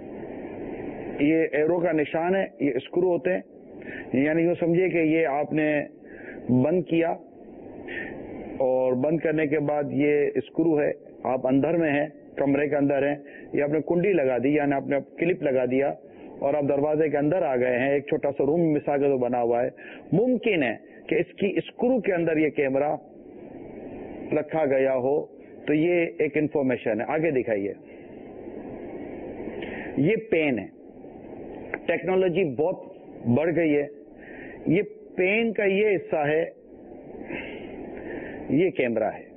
یہ ایرو کا نشان ہے, یہ اسکرو ہوتے ہیں. یعنی یوں سمجھے کہ یہ آپ نے بند کیا اور بند کرنے کے بعد یہ اسکرو ہے, آپ اندر میں ہیں, کمرے کے اندر ہیں, یہ آپ نے کنڈی لگا دی یعنی آپ نے کلپ لگا دیا اور آپ دروازے کے اندر آ گئے ہیں. ایک چھوٹا سا روم مثال کا تو بنا ہوا ہے. ممکن ہے کہ اس کی اسکرو کے اندر یہ کیمرہ رکھا گیا ہو, تو یہ ایک انفارمیشن ہے. آگے دکھائیے, یہ پین ہے. ٹیکنالوجی بہت بڑھ گئی ہے. یہ پین کا یہ حصہ ہے, یہ کیمرہ ہے.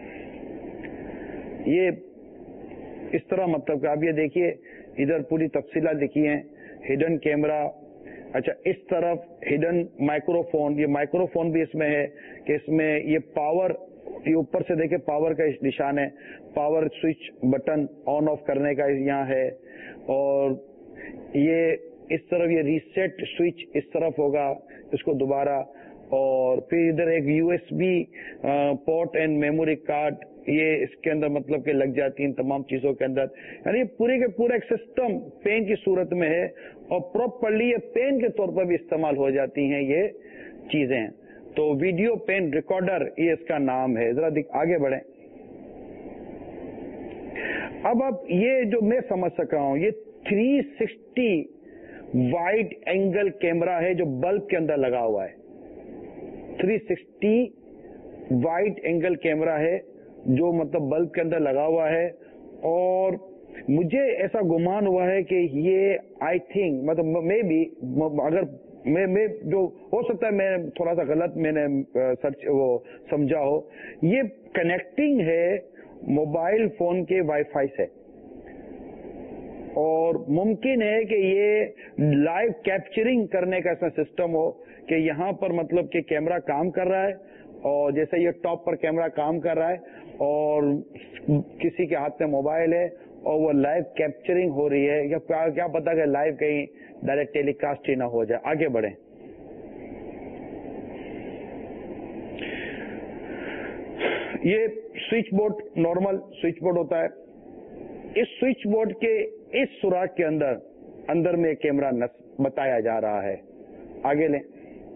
یہ اس طرح مطلب کہ آپ یہ دیکھیے ادھر پوری تفصیلات لکھی ہیں. ہڈن کیمرہ, اچھا اس طرف ہڈن مائکرو فون. یہ مائکرو فون بھی اس میں ہے کہ اس میں یہ پاور, یہ اوپر سے دیکھیں پاور کا نشان ہے, power switch button on off کرنے کا یہاں ہے. اور یہ اس طرف یہ ریسیٹ سوئچ اس طرف ہوگا, اس کو دوبارہ. اور پھر ادھر ایک U S B port and memory card, یہ اس کے اندر مطلب کہ لگ جاتی ہیں تمام چیزوں کے اندر. یعنی پورے کے پورا ایک سسٹم پین کی صورت میں ہے اور پراپرلی یہ پین کے طور پر بھی استعمال ہو جاتی ہیں یہ چیزیں. تو ویڈیو پین ریکارڈر یہ اس کا نام ہے. ذرا آگے بڑھیں. اب اب یہ جو میں سمجھ سکا ہوں, یہ three sixty wide angle camera ہے جو بلب کے اندر لگا ہوا ہے. Three sixty wide angle camera ہے جو مطلب بلب کے اندر لگا ہوا ہے. اور مجھے ایسا گمان ہوا ہے کہ یہ آئی تھنک مطلب میں بھی اگر میں میں جو ہو سکتا ہے میں تھوڑا سا غلط میں نے سرچ وہ سمجھا ہو, یہ کنیکٹنگ ہے موبائل فون کے وائی فائی سے. اور ممکن ہے کہ یہ لائیو کیپچرنگ کرنے کا ایسا سسٹم ہو کہ یہاں پر مطلب کہ کیمرہ کام کر رہا ہے, اور جیسے یہ ٹاپ پر کیمرہ کام کر رہا ہے اور کسی کے ہاتھ میں موبائل ہے اور وہ لائیو کیپچرنگ ہو رہی ہے, یا کیا پتا کہ لائیو کہیں ڈائریکٹ ٹیلی کاسٹ ہی نہ ہو جائے. آگے بڑھیں. یہ switchboard normal switchboard ہوتا ہے. اس سوئچ بورڈ کے اس سوراخ کے اندر اندر میں ایک کیمرہ بتایا جا رہا ہے. آگے لیں.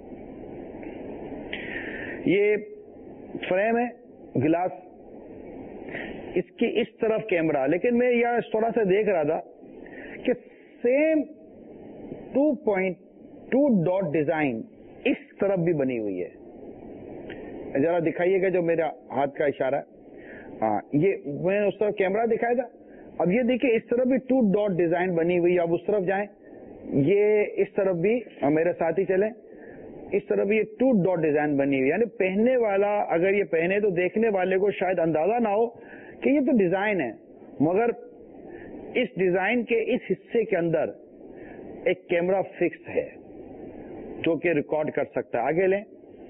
یہ فریم ہے گلاس, اس کی اس طرف کیمرہ, لیکن میں یہاں تھوڑا سا دیکھ رہا تھا کہ same two point two dot design اس طرف بھی بنی ہوئی ہے. ذرا دکھائیے گا جو میرا ہاتھ کا اشارہ ہے. ہاں یہ میں نے اس طرف کیمرہ دکھایا تھا. اب یہ دیکھیں اس طرف بھی ٹو ڈاٹ ڈیزائن بنی ہوئی. اب اس طرف جائیں, یہ اس طرف بھی میرے ساتھ ہی چلیں, اس طرف بھی یہ ٹو ڈاٹ ڈیزائن بنی ہوئی. یعنی پہننے والا اگر یہ پہنے تو دیکھنے والے کو شاید اندازہ نہ ہو کہ یہ تو ڈیزائن ہے, مگر اس ڈیزائن کے اس حصے کے اندر ایک کیمرہ فکس ہے جو کہ ریکارڈ کر سکتا ہے. آگے لیں.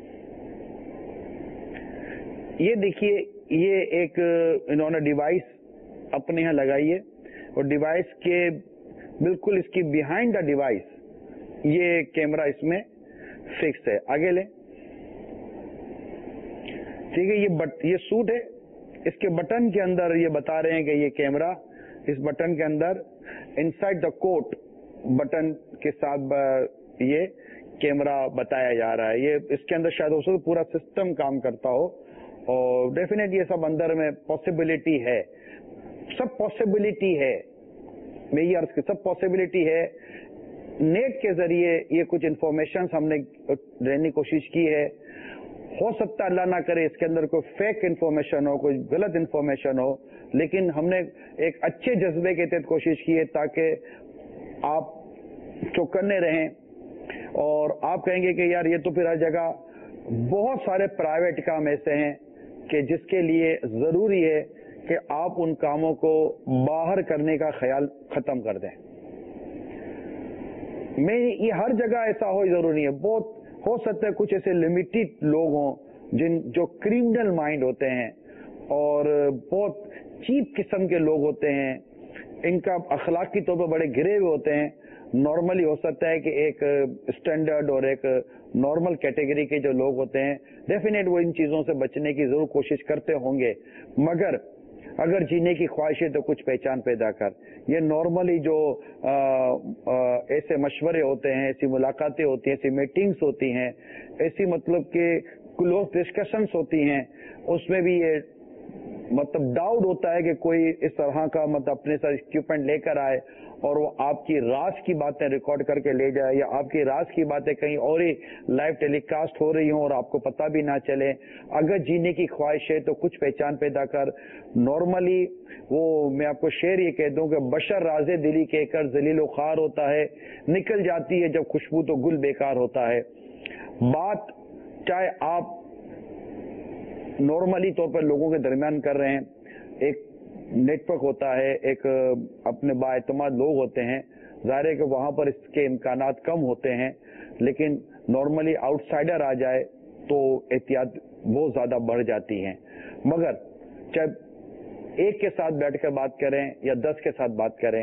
یہ دیکھیے یہ ایک انہوں نے ڈیوائس اپنے یہاں لگائی ہے, اور ڈیوائس کے بالکل اس کی بیہائنڈ دا ڈیوائس یہ کیمرہ اس میں فکس ہے. آگے لیں. ٹھیک ہے, یہ بٹ یہ سوٹ ہے, اس کے بٹن کے اندر یہ بتا رہے ہیں کہ یہ کیمرہ اس بٹن کے اندر انسائڈ دا کوٹ بٹن کے ساتھ یہ کیمرہ بتایا جا رہا ہے. یہ اس کے اندر شاید ہو سکتا پورا سسٹم کام کرتا ہو, اور ڈیفینیٹ یہ سب اندر میں پاسبلٹی ہے, سب پاسبلٹی ہے, میں یہ عرض کی سب پاسبلٹی ہے. نیٹ کے ذریعے یہ کچھ انفارمیشن ہم نے لینے کی کوشش کی ہے. ہو سکتا اللہ نہ کرے اس کے اندر کوئی فیک انفارمیشن ہو, کوئی غلط انفارمیشن ہو, لیکن ہم نے ایک اچھے جذبے کے تحت کوشش کی ہے تاکہ آپ چوکنے رہیں. اور آپ کہیں گے کہ یار یہ تو پھر ہر جگہ بہت سارے پرائیویٹ کام ایسے ہیں کہ جس کے لیے ضروری ہے کہ آپ ان کاموں کو باہر کرنے کا خیال ختم کر دیں. میں یہ ہر جگہ ایسا ہو ضروری نہیں ہے. بہت ہو سکتا ہے کچھ ایسے لمیٹڈ لوگ ہوں جن جو کرمنل مائنڈ ہوتے ہیں اور بہت چیپ قسم کے لوگ ہوتے ہیں, ان کا اخلاقی طور پر بڑے گرے ہوئے ہوتے ہیں. نارملی ہو سکتا ہے کہ ایک اسٹینڈرڈ اور ایک نارمل کیٹیگری کے جو لوگ ہوتے ہیں ڈیفینیٹ وہ ان چیزوں سے بچنے کی ضرور کوشش کرتے ہوں گے, مگر اگر جینے کی خواہش ہے تو کچھ پہچان پیدا کر. یہ نارملی جو آ, آ, ایسے مشورے ہوتے ہیں, ایسی ملاقاتیں ہوتی ہیں, ایسی میٹنگز ہوتی ہیں, ایسی مطلب کہ کلوز ڈسکشنز ہوتی ہیں, اس میں بھی یہ مطلب ڈاؤٹ ہوتا ہے کہ کوئی اس طرح کا مطلب اپنے ساتھ اکوپمنٹ لے کر آئے اور وہ آپ کی راز کی باتیں ریکارڈ کر کے لے جائے, یا آپ کی راز کی باتیں کہیں اور ہی لائیو ٹیلی کاسٹ ہو رہی ہوں اور آپ کو پتہ بھی نہ چلے. اگر جینے کی خواہش ہے تو کچھ پہچان پیدا کر. نارملی وہ میں آپ کو شعر یہ کہہ دوں کہ بشر راز دلی کہہ کر ذلیل و خوار ہوتا ہے, نکل جاتی ہے جب خوشبو تو گل بیکار ہوتا ہے. بات چاہے آپ نارملی طور پر لوگوں کے درمیان کر رہے ہیں, ایک نیٹ ورک ہوتا ہے, ایک اپنے با اعتماد لوگ ہوتے ہیں, ظاہر ہے کہ وہاں پر اس کے امکانات کم ہوتے ہیں, لیکن نارملی آؤٹ سائڈر آ جائے تو احتیاط بہت زیادہ بڑھ جاتی ہیں. مگر چاہے ایک کے ساتھ بیٹھ کر بات کریں یا دس کے ساتھ بات کریں,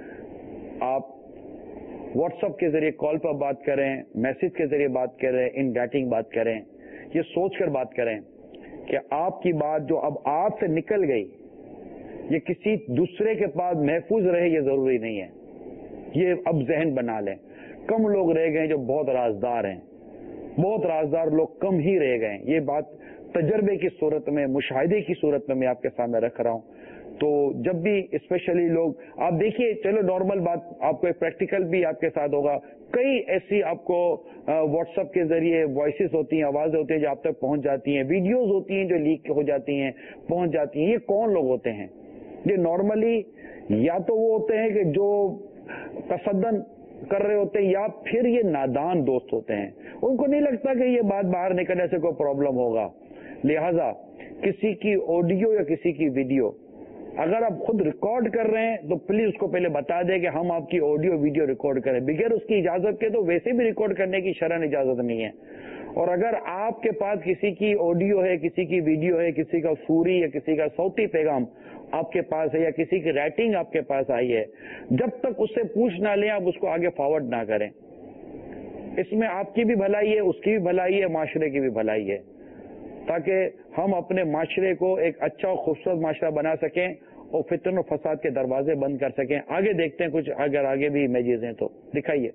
آپ واٹس ایپ کے ذریعے کال پر بات کریں, میسج کے ذریعے بات کریں, ان ڈیٹنگ بات کریں, یہ سوچ کر بات کریں کہ آپ کی بات جو اب آپ سے نکل گئی یہ کسی دوسرے کے پاس محفوظ رہے, یہ ضروری نہیں ہے. یہ اب ذہن بنا لیں. کم لوگ رہ گئے جو بہت رازدار ہیں, بہت رازدار لوگ کم ہی رہ گئے. یہ بات تجربے کی صورت میں, مشاہدے کی صورت میں میں آپ کے سامنے رکھ رہا ہوں. تو جب بھی اسپیشلی لوگ آپ دیکھیے, چلو نارمل بات, آپ کو ایک پریکٹیکل بھی آپ کے ساتھ ہوگا. کئی ایسی آپ کو واٹس ایپ کے ذریعے وائسز ہوتی ہیں, آوازیں ہوتی ہیں جو آپ تک پہنچ جاتی ہیں, ویڈیوز ہوتی ہیں جو لیک ہو جاتی ہیں, پہنچ جاتی ہیں. یہ کون لوگ ہوتے ہیں؟ یہ نارملی یا تو وہ ہوتے ہیں کہ جو تصدن کر رہے ہوتے ہیں, یا پھر یہ نادان دوست ہوتے ہیں. ان کو نہیں لگتا کہ یہ بات باہر نکلنے سے کوئی پرابلم ہوگا. لہذا کسی کی آڈیو یا کسی کی ویڈیو اگر آپ خود ریکارڈ کر رہے ہیں تو پلیز اس کو پہلے بتا دیں کہ ہم آپ کی آڈیو ویڈیو ریکارڈ کریں. بغیر اس کی اجازت کے تو ویسے بھی ریکارڈ کرنے کی شرعن اجازت نہیں ہے. اور اگر آپ کے پاس کسی کی آڈیو ہے, کسی کی ویڈیو ہے, کسی کا صوری یا کسی کا صوتی پیغام آپ کے پاس ہے, یا کسی کی رائٹنگ آپ کے پاس آئی ہے, جب تک اس سے پوچھ نہ لیں آپ اس کو آگے فارورڈ نہ کریں. اس میں آپ کی بھی بھلائی ہے, اس کی بھی بھلائی ہے, معاشرے کی بھی بھلائی ہے, تاکہ ہم اپنے معاشرے کو ایک اچھا اور خوبصورت معاشرہ بنا سکیں اور فتن و فساد کے دروازے بند کر سکیں. آگے دیکھتے ہیں کچھ, اگر آگے بھی امیجز ہیں تو دکھائیے.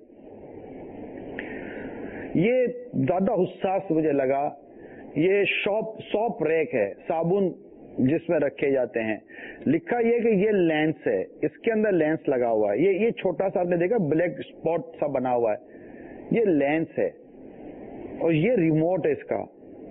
یہ زیادہ حساس مجھے لگا. یہ شاپ سوپ ریک ہے, صابن جس میں رکھے جاتے ہیں. لکھا یہ کہ یہ لینس ہے, اس کے اندر لینس لگا ہوا ہے. یہ یہ چھوٹا سا آپ نے دیکھا بلیک اسپاٹ سا بنا ہوا ہے, یہ لینس ہے. اور یہ ریموٹ ہے اس کا,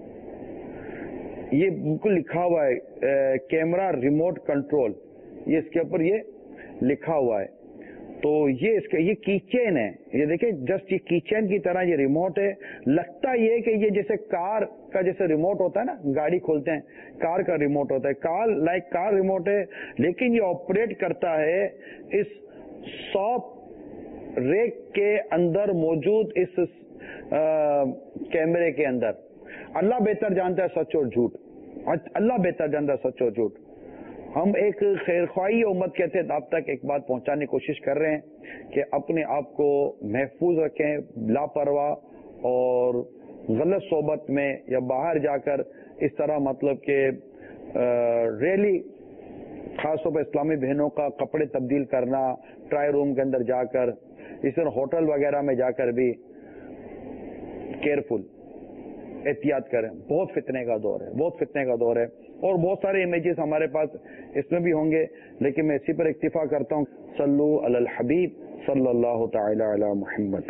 یہ بالکل لکھا ہوا ہے کیمرہ ریموٹ کنٹرول, یہ اس کے اوپر یہ لکھا ہوا ہے. تو یہ اس کا یہ کی چین ہے, یہ دیکھیں جسٹ یہ کی چین کی طرح یہ ریموٹ ہے. لگتا یہ کہ یہ جیسے کار کا جیسے ریموٹ ہوتا ہے نا, گاڑی کھولتے ہیں کار کا ریموٹ ہوتا ہے, کار لائک کار ریموٹ ہے, لیکن یہ آپریٹ کرتا ہے اس ساپ ریک کے اندر موجود اس کیمرے کے اندر. اللہ بہتر جانتا ہے سچ اور جھوٹ, اللہ بہتر جانتا ہے سچ اور جھوٹ. ہم ایک خیرخواہی امت کے تحت آپ تک ایک بات پہنچانے کی کوشش کر رہے ہیں کہ اپنے آپ کو محفوظ رکھیں, لاپرواہ اور غلط صحبت میں یا باہر جا کر اس طرح مطلب کہ ریلی خاص طور پر اسلامی بہنوں کا کپڑے تبدیل کرنا, ٹرائی روم کے اندر جا کر, اس طرح ہوٹل وغیرہ میں جا کر بھی کیئرفل. احتیاط کریں. بہت فتنے کا دور ہے, بہت فتنے کا دور ہے, اور بہت سارے امیجز ہمارے پاس اس میں بھی ہوں گے, لیکن میں اسی پر اکتفا کرتا ہوں. صلو علی الحبیب صلی اللہ تعالی علی محمد.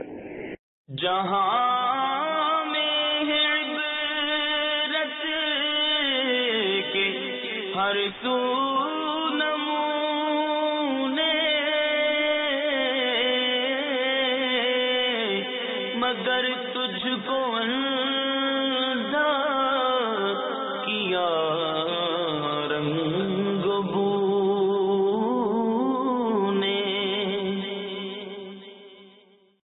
جہاں میں ہے عبرت کے ہر سو